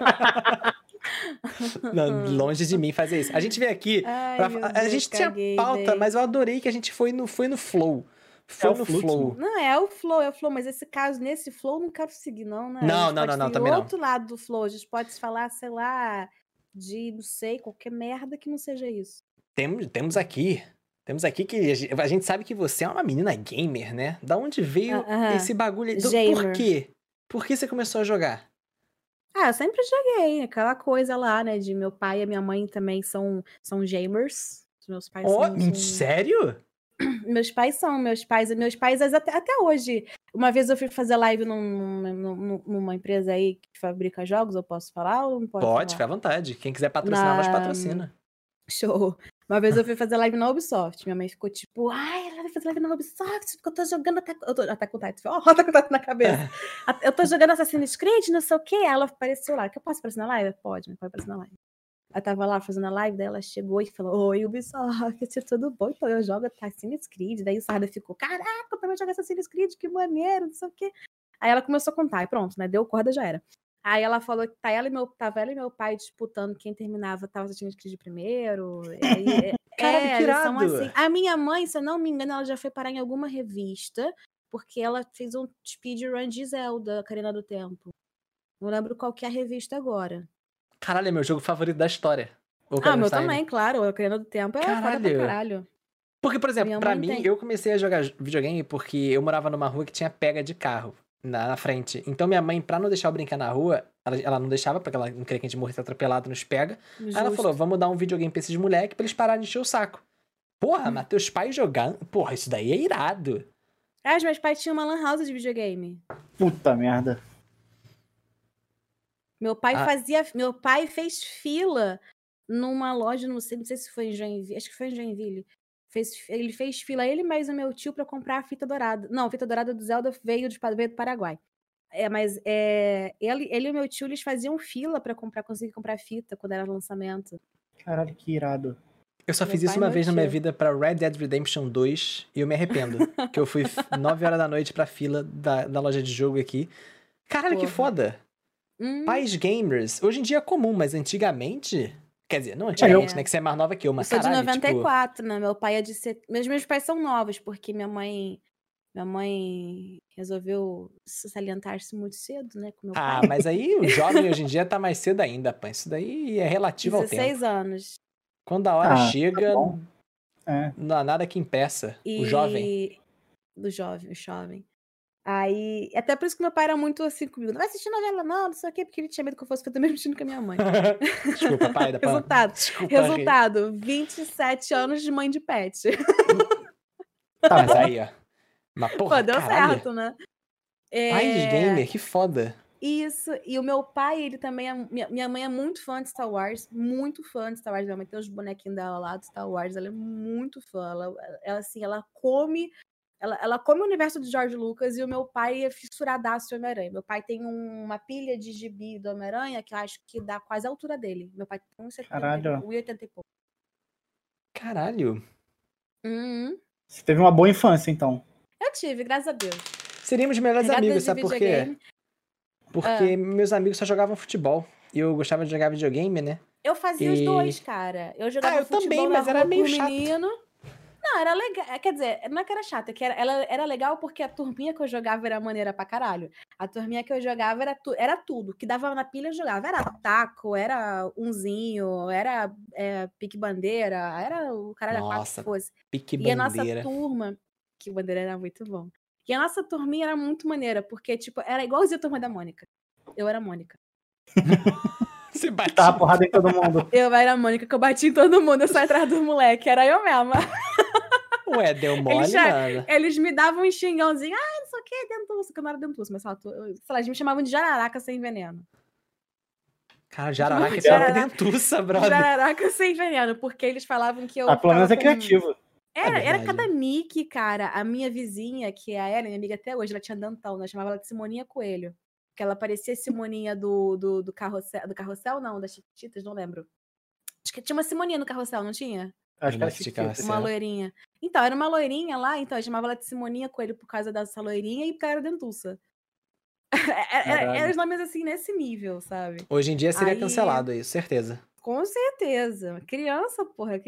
Não, longe de mim fazer isso. A gente veio aqui. A gente tinha pauta, mas eu adorei que a gente foi no flow. Foi no flow. Não, é o flow, mas nesse flow, eu não quero seguir, não, né? Não, também não. outro lado do flow, a gente pode falar, sei lá, de, não sei, qualquer merda que não seja isso. Temos aqui que a gente sabe que você é uma menina gamer, né? Da onde veio esse bagulho? Por quê? Por que você começou a jogar? Eu sempre joguei, aquela coisa lá, né, de meu pai e a minha mãe também são gamers. Meus pais são... Sério? Meus pais até hoje. Uma vez eu fui fazer live numa empresa aí que fabrica jogos, eu posso falar ou não posso? Pode, fica à vontade. Quem quiser patrocinar, nós patrocina. Show. Uma vez eu fui fazer live na Ubisoft. Minha mãe ficou tipo, ela vai fazer live na Ubisoft, porque eu tô jogando até com o Titan. Até com o Titan na cabeça. Eu tô jogando Assassin's Creed, não sei o quê. Ela apareceu lá. Que eu posso aparecer na live? Pode aparecer na live. Ela tava lá fazendo a live, daí ela chegou e falou, oi, Ubisoft, tudo bom? Então eu jogo Assassin's Creed. Daí o Sarda ficou, caraca, eu também jogo Assassin's Creed, que maneiro, não sei o quê. Aí ela começou a contar, e pronto, né? Deu corda, já era. Aí ela falou que tava ela e meu pai disputando quem terminava tava Assassin's Creed primeiro. Aí, cara, que irado! Assim. A minha mãe, se eu não me engano, ela já foi parar em alguma revista, porque ela fez um speedrun de Zelda, Ocarina do Tempo. Não lembro qual que é a revista agora. Caralho, é meu jogo favorito da história. Ah, meu também, claro. O Ocarina do Tempo é foda pra caralho. Porque, por exemplo, pra mim, eu comecei a jogar videogame porque eu morava numa rua que tinha pega de carro na frente. Então minha mãe, pra não deixar eu brincar na rua, ela não deixava, porque ela não queria que a gente morresse atropelado nos pega. Aí ela falou, vamos dar um videogame pra esses moleques pra eles pararem de encher o saco. Porra, mas teus pais jogando... Porra, isso daí é irado. Ah, os meus pais tinham uma lan house de videogame. Puta merda. Meu pai fez fila numa loja, não sei se foi em Joinville, acho que foi em Joinville. Ele fez fila, ele mais o meu tio, pra comprar a fita dourada. Não, a fita dourada do Zelda veio do Paraguai. Mas ele e o meu tio, eles faziam fila pra conseguir comprar fita quando era lançamento. Caralho, que irado. Eu só fiz isso uma vez na minha vida pra Red Dead Redemption 2 e eu me arrependo. Que eu fui 9 horas da noite pra fila da loja de jogo aqui. Caralho, que foda. Pais gamers. Hoje em dia é comum, mas antigamente... Quer dizer, não antigamente, né? Que você é mais nova que eu, mas caralho, eu sou de 94, né? Meu pai é de... Meus pais são novos, porque minha mãe resolveu salientar-se muito cedo, né? Com meu pai. Mas aí o jovem hoje em dia tá mais cedo ainda, pã. Isso daí é relativo ao tempo. 16 anos. Quando a hora chega, não há nada que impeça o jovem. O jovem. Aí, até por isso que meu pai era muito assim comigo. Não vai assistir novela não sei o quê, porque ele tinha medo que eu fosse também mexendo com a minha mãe. Desculpa, pai da Resultado, 27 anos de mãe de pet. Tá, mas aí, ó. Mas porra, pô, deu certo, né? Pais gamer, que foda. Isso, e o meu pai, ele também minha mãe é muito fã de Star Wars, muito fã de Star Wars. Minha mãe tem os bonequinhos dela lá do Star Wars, ela é muito fã. Ela assim, ela come o universo de George Lucas, e o meu pai é fissuradaço de Homem-Aranha. Meu pai tem uma pilha de gibi do Homem-Aranha que eu acho que dá quase a altura dele. Meu pai tem 1,80 e pouco. Caralho. Você teve uma boa infância, então. Eu tive, graças a Deus. Seríamos melhores amigos, sabe por quê? Porque meus amigos só jogavam futebol. E eu gostava de jogar videogame, né? Eu fazia os dois, cara. Eu jogava futebol também, mas era meio chato. Menino. Não, era legal. Quer dizer, não é que era chata, que ela era legal porque a turminha que eu jogava era maneira pra caralho. A turminha que eu jogava era tudo. Que dava na pilha, eu jogava. Era taco, era unzinho, era pique-bandeira, era o caralho a quatro que fosse. Pique-bandeira. E a nossa turma... Que bandeira era muito bom. E a nossa turminha era muito maneira, porque, tipo, era igualzinho a turma da Mônica. Eu era a Mônica. Você batia. Tava porrada em todo mundo. Eu era a Mônica, que eu bati em todo mundo, eu saí atrás do moleque, era eu mesma. Ué, deu mole, mano. Eles me davam um xingãozinho, não sei o que, dentuço, que eu não era dentuço, mas sei lá, eles me chamavam de jararaca sem veneno. Cara, jararaca é dentuça, brother. Jararaca sem veneno, porque eles falavam que eu... pelo menos é criativo. Era cada nick, cara. A minha vizinha, que é a Ellen, minha amiga até hoje, ela tinha dentão, nós chamava ela de Simoninha Coelho. Que ela parecia Simoninha do Carrossel, não, das Chiquititas, não lembro. Acho que tinha uma Simoninha no Carrossel, não tinha? Acho que era uma loirinha. Então, era uma loirinha lá, então eu chamava ela de Simoninha Coelho por causa dessa loirinha e porque ela era dentuça. Eram os nomes assim, nesse nível, sabe? Hoje em dia seria cancelado isso, certeza. Com certeza. Criança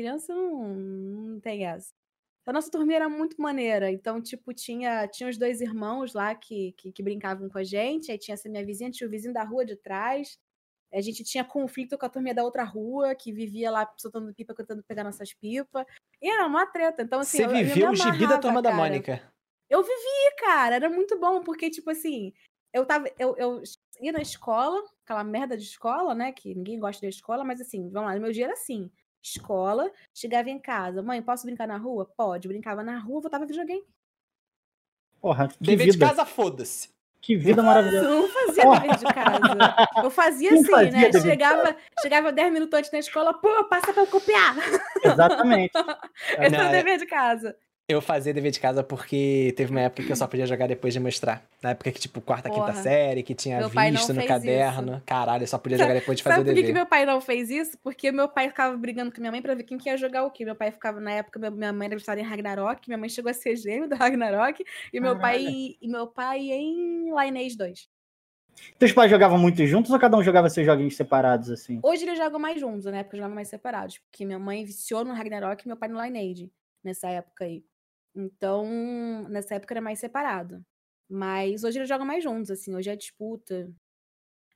não tem essa. A nossa turminha era muito maneira. Então, tipo, tinha os dois irmãos lá que brincavam com a gente. Aí tinha essa minha vizinha, tinha o vizinho da rua de trás. A gente tinha conflito com a turminha da outra rua, que vivia lá soltando pipa, tentando pegar nossas pipas. E era uma treta. Então, assim, você viveu o gibi da turma da Mônica. Eu vivi, cara. Era muito bom, porque, tipo assim, eu ia na escola, aquela merda de escola, né? Que ninguém gosta da escola, mas assim, vamos lá, no meu dia era assim. Escola, chegava em casa, mãe, posso brincar na rua? Pode, brincava na rua, voltava videogame. Porra, que dever vida. de casa, foda-se. Que vida maravilhosa. Eu não fazia dever de casa. Eu fazia assim, né? Chegava 10 minutos antes na escola, pô, passa pra eu copiar. Exatamente. Esse é o dever de casa. Eu fazia dever de casa porque teve uma época que eu só podia jogar depois de mostrar. Na época que, tipo, quarta, quinta série, que tinha visto no caderno. Isso. Caralho, eu só podia jogar depois de fazer o dever. Sabe por que meu pai não fez isso? Porque meu pai ficava brigando com minha mãe pra ver quem que ia jogar o quê. Meu pai ficava, na época, minha mãe era viciada em Ragnarok, minha mãe chegou a ser gêmeo do Ragnarok, e meu pai em Lineage 2. Teus pais jogavam muito juntos ou cada um jogava seus joguinhos separados, assim? Hoje eles jogam mais juntos, na época jogavam mais separados, porque minha mãe viciou no Ragnarok e meu pai no Lineage, nessa época aí. Então, nessa época era mais separado. Mas hoje eles jogam mais juntos, assim, hoje é disputa.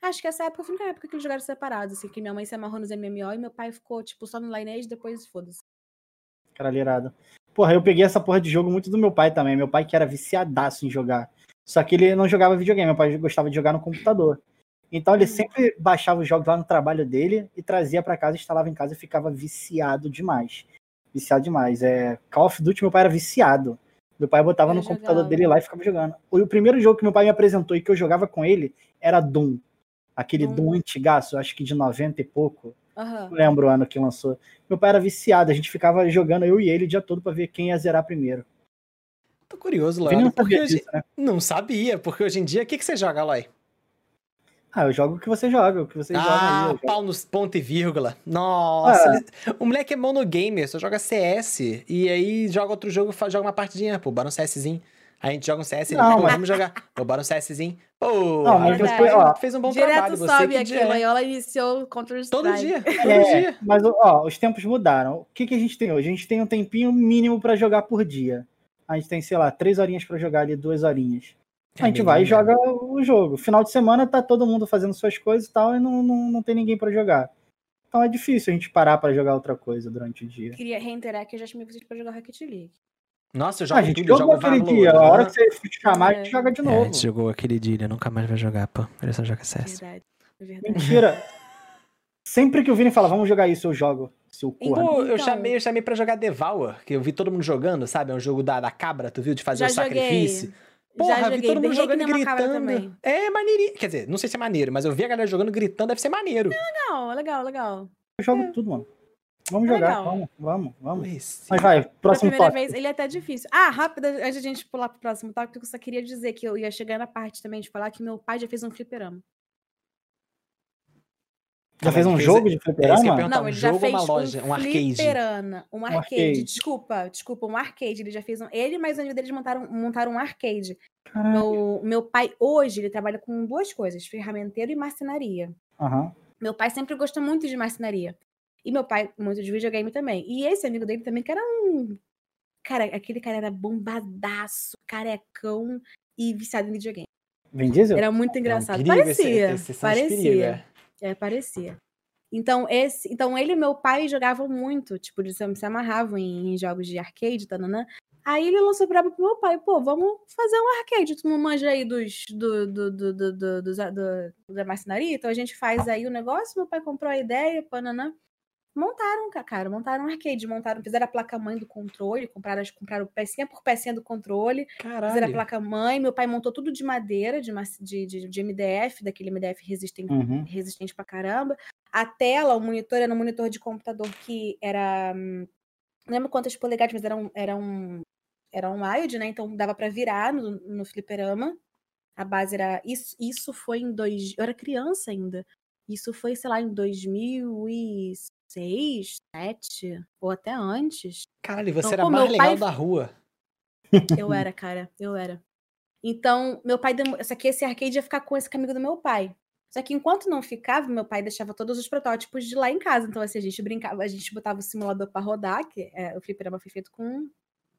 Acho que essa época foi a única época que eles jogaram separados, assim, que minha mãe se amarrou nos MMO e meu pai ficou, tipo, só no Lineage, depois foda-se. Caralho, irado. Porra, eu peguei essa porra de jogo muito do meu pai também. Meu pai que era viciadaço em jogar. Só que ele não jogava videogame, meu pai gostava de jogar no computador. Então ele sempre baixava os jogos lá no trabalho dele e trazia pra casa, instalava em casa e ficava viciado demais. Viciado demais. Call of Duty, meu pai era viciado. Meu pai botava no computador dele lá e ficava jogando. O primeiro jogo que meu pai me apresentou e que eu jogava com ele era Doom. Aquele Doom antigaço, acho que de 90 e pouco. Não lembro o ano que lançou. Meu pai era viciado, a gente ficava jogando, eu e ele, o dia todo pra ver quem ia zerar primeiro. Tô curioso, Loi. Não sabia, porque hoje em dia, o que você joga, Loi? Eu jogo o que você joga, o que você joga aí. Pau nos ponto e vírgula. Nossa, o moleque é monogamer, só joga CS. E aí joga outro jogo, joga uma partidinha, pô, bora um CSzinho. Aí a gente joga um CS e vamos jogar. Bora um CSzinho. Pô, fez um bom trabalho. Direto sobe aqui, a Loyola iniciou o Counter-Strike. Todo dia. Mas, os tempos mudaram. O que a gente tem hoje? A gente tem um tempinho mínimo pra jogar por dia. A gente tem, sei lá, 3 horinhas pra jogar ali, 2 horinhas. A gente vai e joga o jogo. Final de semana tá todo mundo fazendo suas coisas e tal, e não tem ninguém pra jogar. Então é difícil a gente parar pra jogar outra coisa durante o dia. Queria reiterar que eu já chamei vocês pra jogar Rocket League. Nossa, eu jogo tudo, eu jogo aquele dia. A hora que você chamar, a gente joga de novo. A gente jogou aquele dia, ele nunca mais vai jogar, pô. Ele só joga CS. Verdade. Mentira. Sempre que o Vini fala, vamos jogar isso, eu jogo. Pô, eu chamei pra jogar Devour, que eu vi todo mundo jogando, sabe? É um jogo da cabra, tu viu? De fazer o sacrifício. Porra, vi todo mundo jogando e gritando. É maneirinho. Quer dizer, não sei se é maneiro, mas eu vi a galera jogando gritando, deve ser maneiro. Legal. Eu jogo tudo, mano. Vamos jogar, vamos. Mas vai, próximo tópico. Vez, ele é até difícil. Rápido, antes de a gente pular pro próximo tópico, eu só queria dizer que eu ia chegar na parte também de falar que meu pai já fez um fliperama. Já fez um jogo de fliperama? Não, ele já fez uma loja, um arcade. Um arcade. Desculpa, um arcade. Ele já fez ele mais um amigo deles montaram um arcade. Meu pai hoje, ele trabalha com 2 coisas, ferramenteiro e marcenaria. Meu pai sempre gostou muito de marcenaria. E meu pai, muito de videogame também. E esse amigo dele também, que era Cara, aquele cara era bombadaço, carecão e viciado em videogame. Vin Diesel? Era muito engraçado. Parecia. Parecia. Então, ele e meu pai jogavam muito, tipo, eles se amarravam em jogos de arcade, tananã. Aí ele lançou brabo pro meu pai, pô, vamos fazer um arcade, tu não manja aí da marcenaria? Então a gente faz aí o negócio, meu pai comprou a ideia, pananã. Montaram um arcade, fizeram a placa-mãe do controle, compraram pecinha por pecinha do controle, fizeram a placa-mãe, meu pai montou tudo de madeira, de MDF, daquele MDF resistente pra caramba. A tela, o monitor era um monitor de computador que era, não lembro quantas polegadas, mas era um wide, né, então dava pra virar no fliperama. A base era, isso foi eu era criança ainda, isso foi, sei lá, em 2006, 2007, ou até antes. Caralho, você era mais legal da rua. Eu era, cara, Então, meu pai, só que esse arcade ia ficar com esse amigo do meu pai. Só que enquanto não ficava, meu pai deixava todos os protótipos de lá em casa. Então, assim, a gente brincava, a gente botava o simulador pra rodar, que o fliperama foi feito com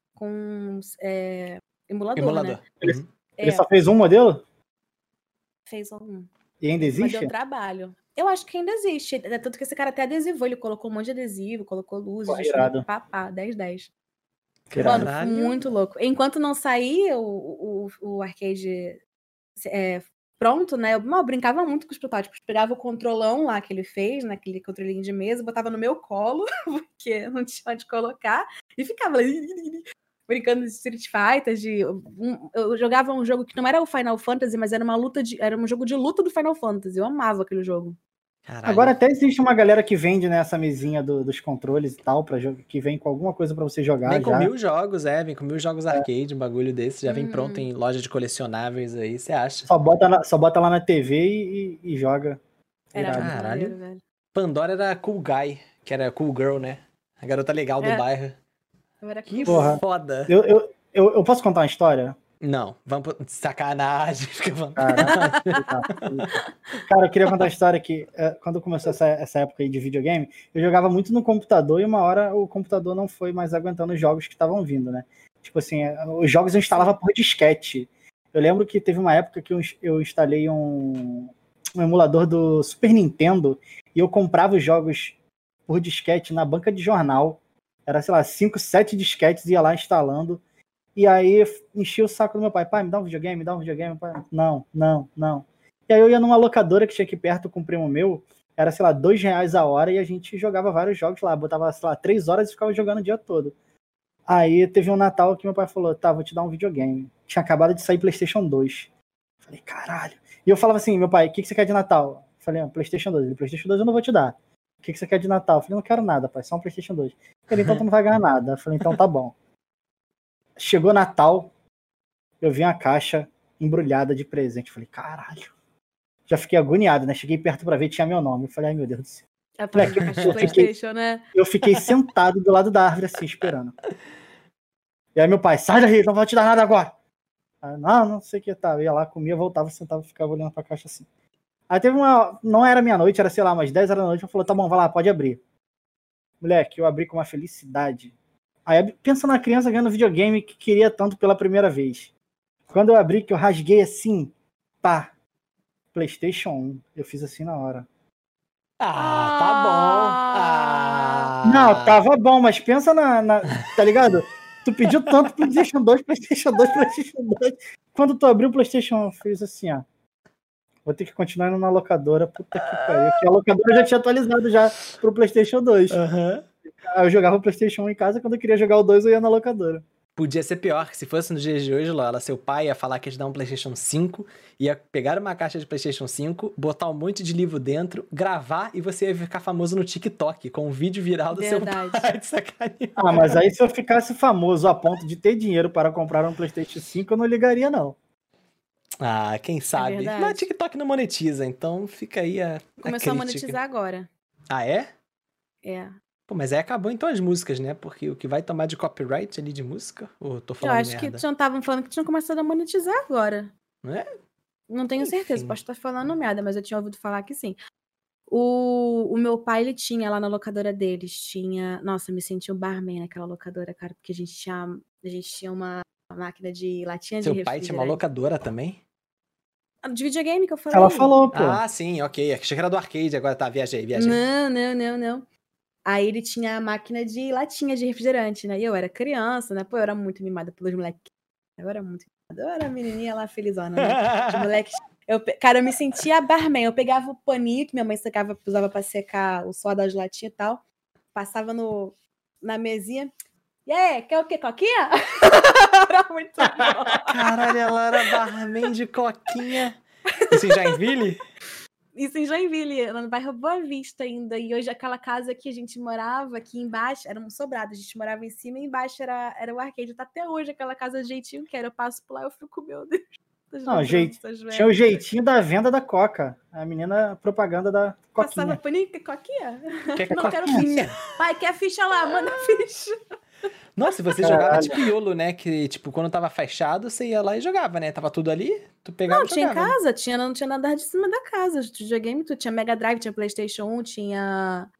emulador, né? Ele só fez um modelo? Fez um. E ainda existe? Mas deu trabalho. Eu acho que ainda existe. Tanto que esse cara até adesivou. Ele colocou um monte de adesivo, colocou luzes. Papá, 10/10. Mano, foi muito louco. Enquanto não saía o arcade pronto, né? Eu brincava muito com os protótipos. Pegava o controlão lá que ele fez, naquele controlinho de mesa, botava no meu colo, porque não tinha onde colocar, e ficava lá brincando de Street Fighter. Eu jogava um jogo que não era o Final Fantasy, mas era um jogo de luta do Final Fantasy. Eu amava aquele jogo. Caralho. Agora até existe uma galera que vende nessa mesinha dos controles e tal, que vem com alguma coisa pra você jogar. Vem com 1000 jogos, vem com 1000 jogos arcade, um bagulho desse, já vem pronto em loja de colecionáveis aí, você acha? Só bota lá na TV e joga. Era caralho. Velho. Pandora era cool guy, que era cool girl, né? A garota legal do bairro. Que foda. Eu posso contar uma história? Não, vamos sacanagem. Cara, eu queria contar a história que quando começou essa época aí de videogame, eu jogava muito no computador e uma hora o computador não foi mais aguentando os jogos que estavam vindo, né? Tipo assim, os jogos eu instalava por disquete. Eu lembro que teve uma época que eu instalei um um emulador do Super Nintendo e eu comprava os jogos por disquete na banca de jornal. Era, sei lá, 5, 7 disquetes, ia lá instalando. E aí enchia o saco do meu pai. Pai, me dá um videogame, pai. Não. E aí eu ia numa locadora que tinha aqui perto com um primo meu. Era, sei lá, R$2 a hora e a gente jogava vários jogos lá. Botava, sei lá, 3 horas e ficava jogando o dia todo. Aí teve um Natal que meu pai falou, tá, vou te dar um videogame. Tinha acabado de sair PlayStation 2. Falei, caralho. E eu falava assim, meu pai, o que você quer de Natal? Falei, PlayStation 2. Ele, PlayStation 2 eu não vou te dar. O que você quer de Natal? Falei, não quero nada, pai, só um PlayStation 2. Ele, então tu não vai ganhar nada. Falei, então tá bom. Chegou Natal, eu vi uma caixa embrulhada de presente. Falei, caralho. Já fiquei agoniado, né? Cheguei perto pra ver, tinha meu nome. Eu falei, ai meu Deus do céu. Eu fiquei sentado do lado da árvore assim, esperando. E aí meu pai, sai daí, não vou te dar nada agora. Aí, não sei o que tá. Eu ia lá, comia, voltava, sentava, ficava olhando pra caixa assim. Aí teve não era meia-noite, era sei lá, umas 10 horas da noite, eu falei, tá bom, vai lá, pode abrir. Moleque, eu abri com uma felicidade. Aí pensa na criança ganhando videogame que queria tanto pela primeira vez. Quando eu abri, que eu rasguei assim, pá, PlayStation 1. Eu fiz assim na hora. Tá bom. Não, tava bom, mas pensa tá ligado? Tu pediu tanto PlayStation 2. Quando tu abriu o PlayStation 1, eu fiz assim, ó. Vou ter que continuar indo na locadora, puta que pariu. Porque a locadora já tinha atualizado já pro PlayStation 2. Uhum. Eu jogava o PlayStation 1 em casa, quando eu queria jogar o 2 eu ia na locadora. Podia ser pior, que se fosse nos dias de hoje, Lola, seu pai ia falar que ia te dar um PlayStation 5, ia pegar uma caixa de PlayStation 5, botar um monte de livro dentro, gravar e você ia ficar famoso no TikTok, com um vídeo viral do seu pai de sacanagem. Mas aí se eu ficasse famoso a ponto de ter dinheiro para comprar um PlayStation 5, eu não ligaria, não. Quem sabe? Mas TikTok não monetiza, então fica aí a Começou a monetizar agora. Ah, é? É. Pô, mas aí acabou então as músicas, né? Porque o que vai tomar de copyright ali de música? Ou tô falando merda? Eu acho que já estavam falando que tinham começado a monetizar agora. Não é? Não tenho certeza, posso estar falando merda, mas eu tinha ouvido falar que sim. O meu pai, ele tinha lá na locadora deles, Nossa, eu me senti um barman naquela locadora, cara, porque a gente tinha uma máquina de latinha de refrigerante. Seu pai tinha uma locadora também? De videogame que eu falei. Ela falou, pô. Sim, ok. Achei que era do arcade, agora tá, viajei. Não. Aí ele tinha a máquina de latinha de refrigerante, né? E eu era criança, né? Pô, eu era muito mimada pelos moleques. Eu era muito mimada. Eu era a menininha lá felizona, né? Os moleques... Cara, eu me sentia barman. Eu pegava o paninho que minha mãe usava pra secar o suor das latinhas e tal. Passava na mesinha. E aí, quer o quê? Coquinha? Era muito bom. Caralho, ela era barman de coquinha. Isso em Joinville? Isso em Joinville, no bairro Boa Vista ainda. E hoje aquela casa que a gente morava, aqui embaixo, era um sobrado. A gente morava em cima e embaixo era o arcade. Tá até hoje aquela casa do jeitinho que era. Eu passo por lá e eu fico, meu Deus. Não, tinha o jeitinho da venda da Coca. A menina propaganda da Coquinha. Passava paninho, coquinha? Não quero ficha. Pai, quer ficha lá, manda ficha. Nossa, você jogava tipo iolo, né? Que, tipo, quando tava fechado, você ia lá e jogava, né? Tava tudo ali, tu pegava e jogava. Não, tinha em casa, não tinha nada de cima da casa. Videogame, tu tinha Mega Drive, tinha PlayStation 1, tinha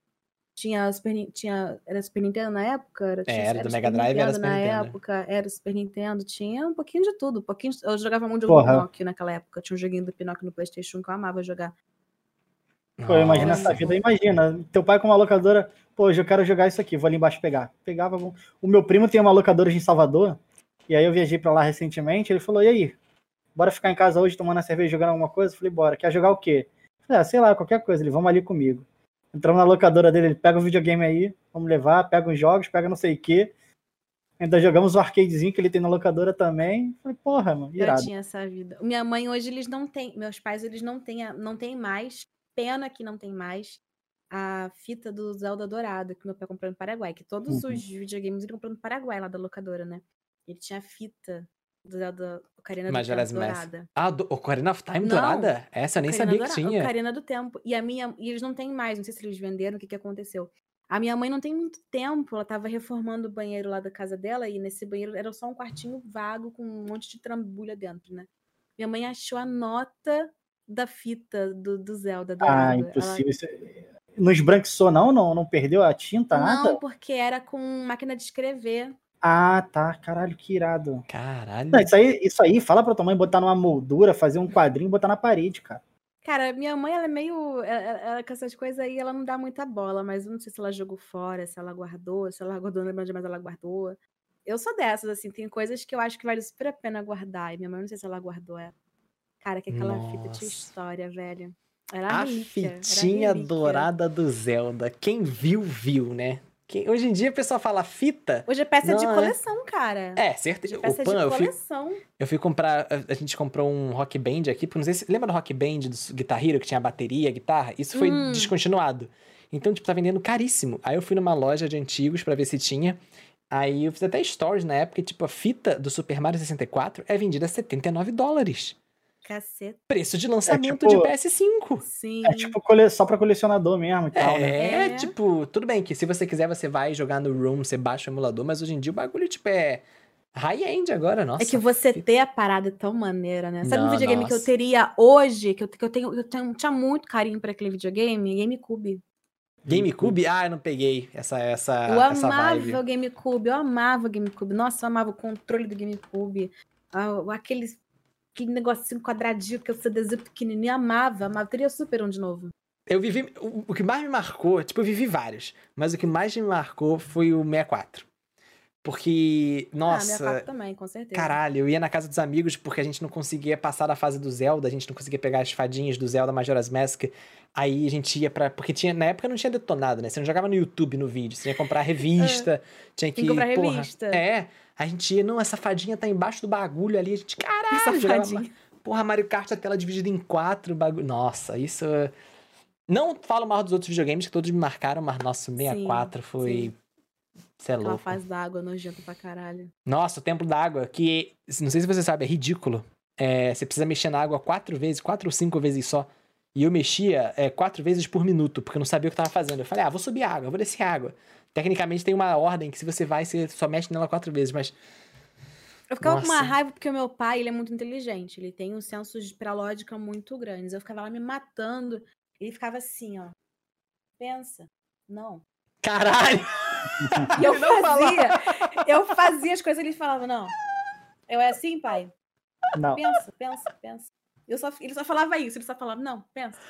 era Super Nintendo na época? Era do Mega Drive, era Super Nintendo. Na época, era Super Nintendo, tinha um pouquinho de tudo. Eu jogava muito jogo do Pinóquio naquela época. Tinha um joguinho do Pinóquio no PlayStation 1 que eu amava jogar. Pô, imagina essa vida, imagina. Teu pai com uma locadora, pô, hoje eu quero jogar isso aqui, vou ali embaixo pegar. Pegava. O meu primo tem uma locadora em Salvador, e aí eu viajei pra lá recentemente, ele falou, e aí, bora ficar em casa hoje tomando a cerveja e jogando alguma coisa? Eu falei, bora, quer jogar o quê? Eu falei, sei lá, qualquer coisa, ele, vamos ali comigo. Entramos na locadora dele, ele pega o videogame aí, vamos levar, pega uns jogos, pega não sei o quê. Ainda jogamos o arcadezinho que ele tem na locadora também. Eu falei, porra, mano, irado. Eu tinha essa vida. Minha mãe hoje, eles não têm, meus pais, eles não têm mais, pena que não tem mais, a fita do Zelda Dourado, que meu pai comprou no Paraguai, que todos os videogames ele comprou no Paraguai, lá da locadora, né? Ele tinha a fita do Zelda Ocarina do Tempo dourada. Ocarina of Time dourada? Essa eu nem sabia que tinha. Ocarina do Tempo. E eles não têm mais, não sei se eles venderam, o que aconteceu. A minha mãe não tem muito tempo, ela tava reformando o banheiro lá da casa dela, e nesse banheiro era só um quartinho vago com um monte de trambulha dentro, né? Minha mãe achou a nota da fita do Zelda dourado. Impossível. Não esbranquiçou, não? Não perdeu a tinta, nada? Não, porque era com máquina de escrever. Tá. Caralho, que irado. Caralho. Não, isso aí, fala pra tua mãe botar numa moldura, fazer um quadrinho e botar na parede, cara. Cara, minha mãe, ela é meio... Ela, com essas coisas aí, ela não dá muita bola, mas eu não sei se ela jogou fora, se ela guardou, não lembro de mais ela guardou. Eu sou dessas, assim, tem coisas que eu acho que vale super a pena guardar, e minha mãe, não sei se ela guardou ela. Cara, que aquela fita tinha história, velho. Era a relíquia, fitinha era relíquia. dourada do Zelda. Quem viu, viu, né? Hoje em dia o pessoal fala fita. Hoje é peça de coleção, cara. Certeza. Hoje é peça de coleção. Eu fui comprar. A gente comprou um Rock Band aqui, porque não sei se. Lembra do Rock Band do Guitar Hero, que tinha bateria, guitarra? Isso foi descontinuado. Então, tipo, tá vendendo caríssimo. Aí eu fui numa loja de antigos pra ver se tinha. Aí eu fiz até stories na época, e, tipo, a fita do Super Mario 64 é vendida a $79. Caceta. Preço de lançamento de PS5. Sim. É tipo só pra colecionador mesmo e tal, né? Tipo, tudo bem que se você quiser, você vai jogar no Room, você baixa o emulador, mas hoje em dia o bagulho, tipo, é high-end agora, nossa. É que você ter a parada tão maneira, né? Sabe um videogame que eu teria hoje, que eu tinha muito carinho pra aquele videogame? GameCube. GameCube? Ah, eu não peguei essa vibe. Eu amava o GameCube. Nossa, eu amava o controle do GameCube. Aquele negocinho quadradinho, que eu CDzinho pequenininho, amava. Teria super um de novo. Eu vivi... O que mais me marcou... Tipo, eu vivi vários. Mas o que mais me marcou foi o 64. Porque, nossa... 64 também, com certeza. Caralho, eu ia na casa dos amigos porque a gente não conseguia passar da fase do Zelda, a gente não conseguia pegar as fadinhas do Zelda Majora's Mask. Aí a gente ia pra... Porque na época não tinha detonado, né? Você não jogava no YouTube, no vídeo. Você ia comprar revista, tinha que... comprar revista. A gente ia... Não, essa fadinha tá embaixo do bagulho ali. A gente, caralho! Essa fadinha. Porra, Mario Kart, a tela dividida em 4, bagulho... Nossa, isso... Não falo mal dos outros videogames, que todos me marcaram, mas, nossa, o 64 foi... Você é louco. Aquela fase da água nojenta pra caralho. Nossa, o Templo da Água, que, não sei se você sabe, é ridículo. Você precisa mexer na água 4 ou 5 vezes só. E eu mexia 4 vezes por minuto, porque eu não sabia o que eu tava fazendo. Eu falei, vou subir água, vou descer água. Tecnicamente tem uma ordem que se você vai, você só mexe nela 4 vezes, mas... Eu ficava com uma raiva porque o meu pai, ele é muito inteligente. Ele tem um senso pra lógica muito grande. Eu ficava lá me matando. Ele ficava assim, ó. Pensa. Não. Caralho! E eu fazia as coisas e ele falava, não. Eu é assim, pai? Não. Pensa. Ele só falava isso, ele só falava, não, pensa.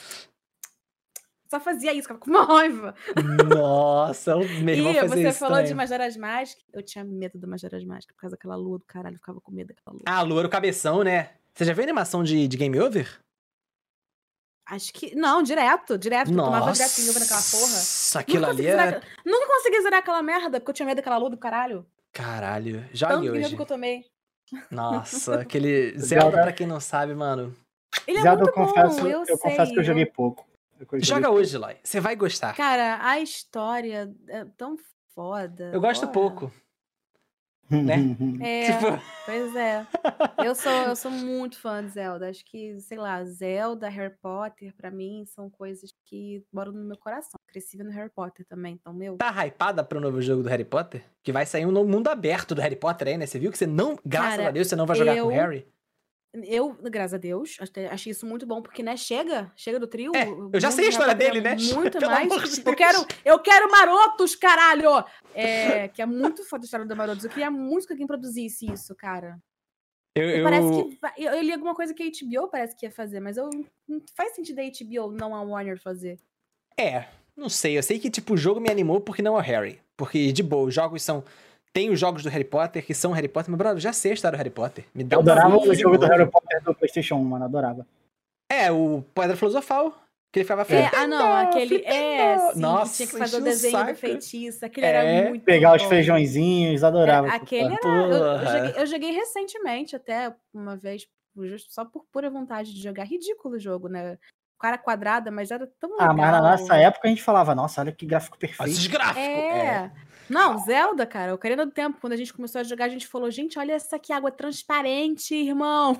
Só fazia isso, ficava com uma raiva. Nossa, o meu irmão fazia você isso falou também. de Majora's Mask, eu tinha medo do Majora's Mask, por causa daquela lua do caralho, eu ficava com medo daquela lua. A lua era o cabeção, né? Você já viu a animação de Game Over? Acho que... Não, direto. Eu tomava direto naquela porra. Nossa, aquilo ali é... Nunca consegui zerar aquela merda, porque eu tinha medo daquela lua do caralho. Caralho, jogue hoje. Tanto que eu tomei. Nossa, aquele... Zelda, pra quem não sabe, mano... Ele é Zelda, muito bom, eu confesso que eu joguei pouco. Joga hoje, Loi. Você vai gostar. Cara, a história é tão foda. Eu gosto pouco. Né? Pois é. Eu sou muito fã de Zelda. Acho que, sei lá, Zelda, Harry Potter, pra mim, são coisas que moram no meu coração. Cresci vendo Harry Potter também, então, meu... Tá hypada pro novo jogo do Harry Potter? Que vai sair um novo mundo aberto do Harry Potter aí, né? Você viu que você não, graças a Deus, você não vai jogar com o Harry? Eu, graças a Deus, achei isso muito bom, porque, né, chega do trio. Eu já sei a história dele, né? Muito mais. Eu quero Marotos, caralho! Que é muito foda a história do Marotos. Eu queria muito que alguém produzisse isso, cara. Parece que... Eu li alguma coisa que a HBO parece que ia fazer, mas não faz sentido a HBO, não a Warner fazer. Não sei. Eu sei que, tipo, o jogo me animou porque não é o Harry. Porque, de boa, os jogos são... Tem os jogos do Harry Potter, que são Harry Potter, mas, brother, eu já sei a história do Harry Potter. Me dá eu adorava o jogo do Harry Potter do PlayStation 1, mano, adorava. O Pedra Filosofal, que ele ficava aquele... sim, nossa, que tinha que fazer o desenho do feitiço, aquele era muito pegar bom. Os feijõezinhos, adorava. Aquele era... Eu joguei recentemente, até uma vez, só por pura vontade de jogar. Ridículo o jogo, né? Cara quadrada, mas era tão legal. Mas na nossa época a gente falava, nossa, olha que gráfico perfeito. Esses gráficos, Não, Zelda, cara, Ocarina do Tempo, quando a gente começou a jogar, a gente falou, gente, olha essa aqui, água transparente, irmão.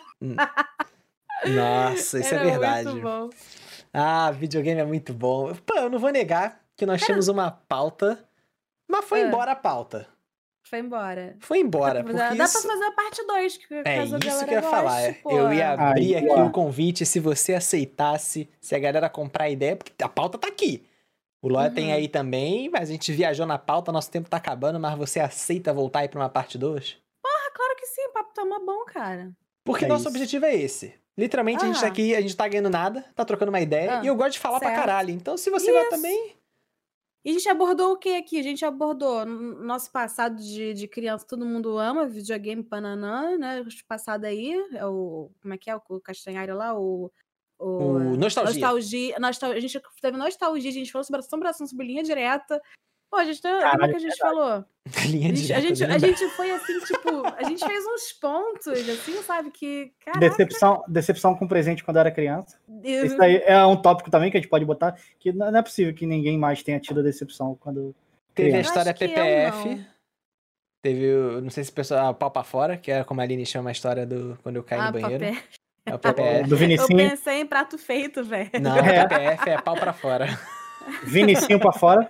Nossa, isso é verdade. Muito bom. Videogame é muito bom. Pô, eu não vou negar que nós tínhamos uma pauta, mas foi embora a pauta. Foi embora. Dá pra fazer a parte 2. Isso que eu ia falar. Eu ia abrir aqui o convite, se você aceitasse, se a galera comprar a ideia, porque a pauta tá aqui. O Lóia tem aí também, mas a gente viajou na pauta, nosso tempo tá acabando, mas você aceita voltar aí pra uma parte 2? Porra, claro que sim, o papo tá mó bom, cara. Porque nosso objetivo é esse. Literalmente, a gente tá aqui, a gente tá ganhando nada, tá trocando uma ideia, e eu gosto de falar pra caralho. Então, se você vai também... E a gente abordou o que aqui? A gente abordou nosso passado de criança, todo mundo ama, videogame, pananã, né? O passado aí, como é que é? O Castanhari lá, o Nostalgia. A gente teve nostalgia, a gente falou sobre linha direta. Pô, a gente Caralho, lembra que a gente falou? Linha direta. A gente foi assim, tipo, a gente fez uns pontos, assim, sabe? Que, Decepção com presente quando era criança. Isso aí é um tópico também que a gente pode botar, que não é possível que ninguém mais tenha tido decepção quando Teve criança. a história PPF. Teve, não sei se o pessoal, pau pra fora, que era como a Aline chama a história do quando eu caí no banheiro. É o PPF. Do Vinicinho. Eu pensei em prato feito, velho. Não, PPF é pau pra fora. Vinicinho pra fora.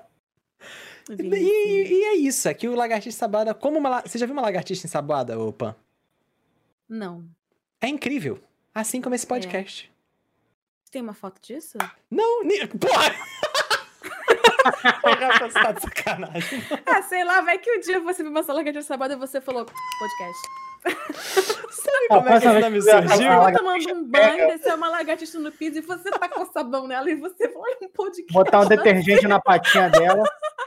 E é isso, aqui o lagartixa ensaboada, você já viu uma lagartixa ensaboada, ô Pan? Não. É incrível, assim como esse podcast. Tem uma foto disso? Não, porra! Você tá de sacanagem. Sei lá, vai que um dia você viu uma lagartixa ensaboada e você falou podcast. Sabe como é que esse nome surgiu? Eu tô tomando um banho, desceu uma lagartixa no piso e você tá com sabão nela e você falou um podcast. Botar um detergente na patinha dela.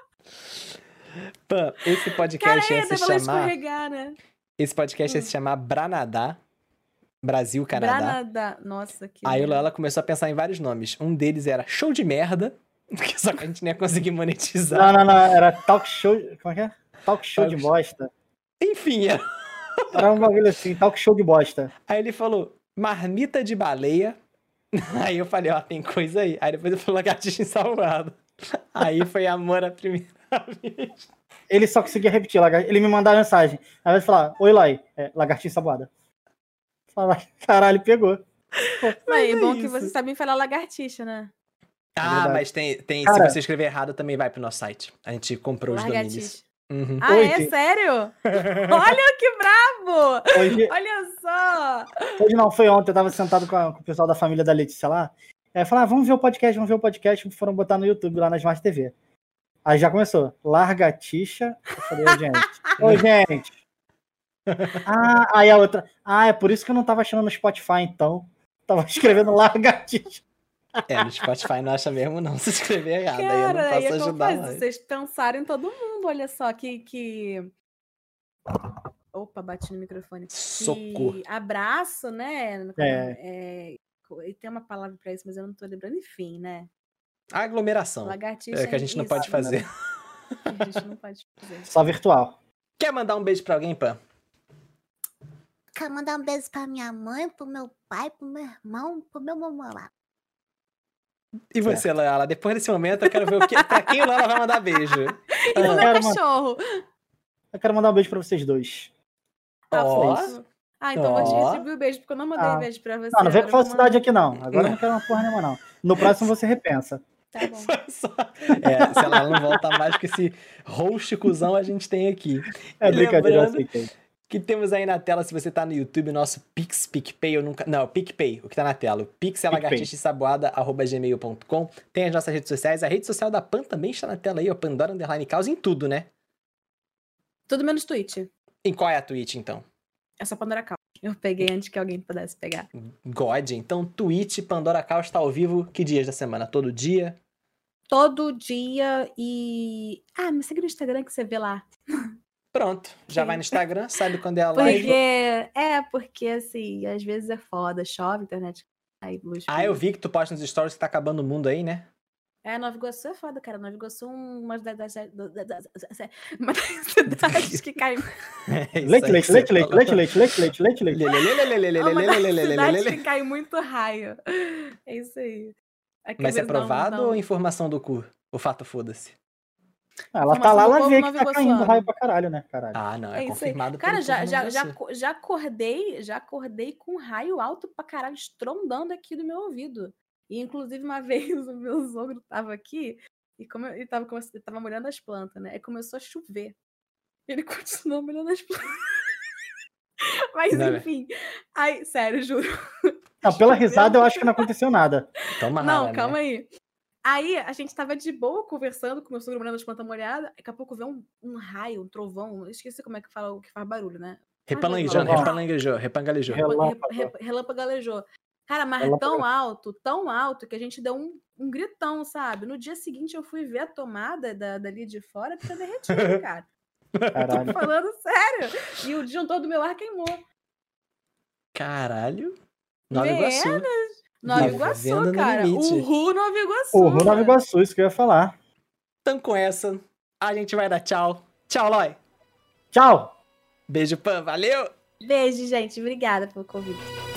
Pan, esse podcast ia se chamar... né? Esse podcast ia se chamar Branadá, Brasil, Canadá. Branadá, nossa, que... Aí ela começou a pensar em vários nomes. Um deles era Show de Merda, só que a gente nem ia conseguir monetizar. Não, era Talk Show... Como é que é? Talk Show de bosta. Enfim, era um bagulho assim, Talk Show de bosta. Aí ele falou, Marmita de Baleia. Aí eu falei, tem coisa aí. Aí depois ele falou Lagartixa ensaboada. Aí foi amor à primeira vez. Ele só conseguia repetir, ele me mandava mensagem. Aí ele falava, oi Lai, lagartixa ensaboada. Fala, caralho, pegou. Mas é bom que você sabe falar lagartixa, né? Mas tem se você escrever errado, também vai pro nosso site. A gente comprou os domínios. Uhum. Sério? Olha que brabo! Olha só! Hoje não, foi ontem, eu tava sentado com o pessoal da família da Letícia lá. Aí falaram, vamos ver o podcast, foram botar no YouTube, lá na Smart TV. Aí já começou, largatixa. Eu falei, gente. Aí a outra, é por isso que eu não tava achando no Spotify, então. Tava escrevendo largatixa. No Spotify não acha mesmo, não, se escrever errado. Cara, aí eu não posso ajudar. Vocês pensaram em todo mundo, olha só, que... Opa, bati no microfone. Socorro. Abraço, né? E tem uma palavra pra isso, mas eu não tô lembrando. Enfim, né? Aglomeração. Lagartixa. Que a gente não pode fazer. A gente não pode fazer. Só virtual. Quer mandar um beijo pra alguém, Pan? Quero mandar um beijo pra minha mãe, pro meu pai, pro meu irmão, pro meu mamãe. E você, Loyola? Depois desse momento, eu quero ver pra quem o Loyola vai mandar beijo. E o meu cachorro? Eu quero mandar um beijo pra vocês dois. Então vou te distribuir o beijo, porque eu não mandei beijo pra você. Não vem com falsidade aqui, não. Agora eu não quero uma porra nenhuma, não. No próximo você repensa. Tá bom. Se ela não volta mais com esse host cuzão a gente tem aqui. Brincadeira, eu aceitei. Que temos aí na tela, se você tá no YouTube, nosso PicPay, PicPay, o que tá na tela. O Pix é lagartixaensaboada@gmail.com. Tem as nossas redes sociais. A rede social da Pan também está na tela aí, Pandora _Causa, em tudo, né? Tudo menos Twitch. Em qual é a Twitch, então? É só Pandora Caos. Eu peguei antes que alguém pudesse pegar. God. Então, Twitch, Pandora Caos está ao vivo que dias da semana? Todo dia? Todo dia e... me segue no Instagram que você vê lá. Pronto. Já vai no Instagram, sabe quando é a live. Porque assim, às vezes é foda. Chove, internet. Aí, luz. Eu vi que tu posta nos stories que tá acabando o mundo aí, né? Nova Iguaçu é foda, cara. Nova Iguaçu é uma das cidades que cai... Leite. Cidade que cai muito raio. É isso aí. Mas é provado ou informação do cu? O fato foda-se. Ela tá lá, ela vê que tá caindo raio pra caralho, né, caralho? Não, é confirmado. Cara, já acordei com raio alto pra caralho, estrondando aqui do meu ouvido. E, inclusive, uma vez o meu sogro tava aqui e ele tava molhando as plantas, né? Aí começou a chover. Ele continuou molhando as plantas. Mas, enfim. Sério, juro. Não, pela risada, eu acho que não aconteceu nada. Calma aí. Aí, a gente tava de boa conversando com o meu sogro molhando as plantas molhadas. Daqui a pouco veio um raio, um trovão. Eu esqueci como é que fala o que faz barulho, né? Repangalejou. Relampagalejou. Cara, mas tão alto, que a gente deu um gritão, sabe? No dia seguinte eu fui ver a tomada dali de fora, porque tá derretida, cara. Caralho. Tô falando sério. E o disjuntor do meu ar queimou. Caralho. Nova Iguaçu. Nova Iguaçu, cara. Uhul, Nova Iguaçu. Uhul, Nova Iguaçu, isso que eu ia falar. Então com essa, a gente vai dar tchau. Tchau, Loi. Tchau. Beijo, Pan. Valeu. Beijo, gente. Obrigada pelo convite.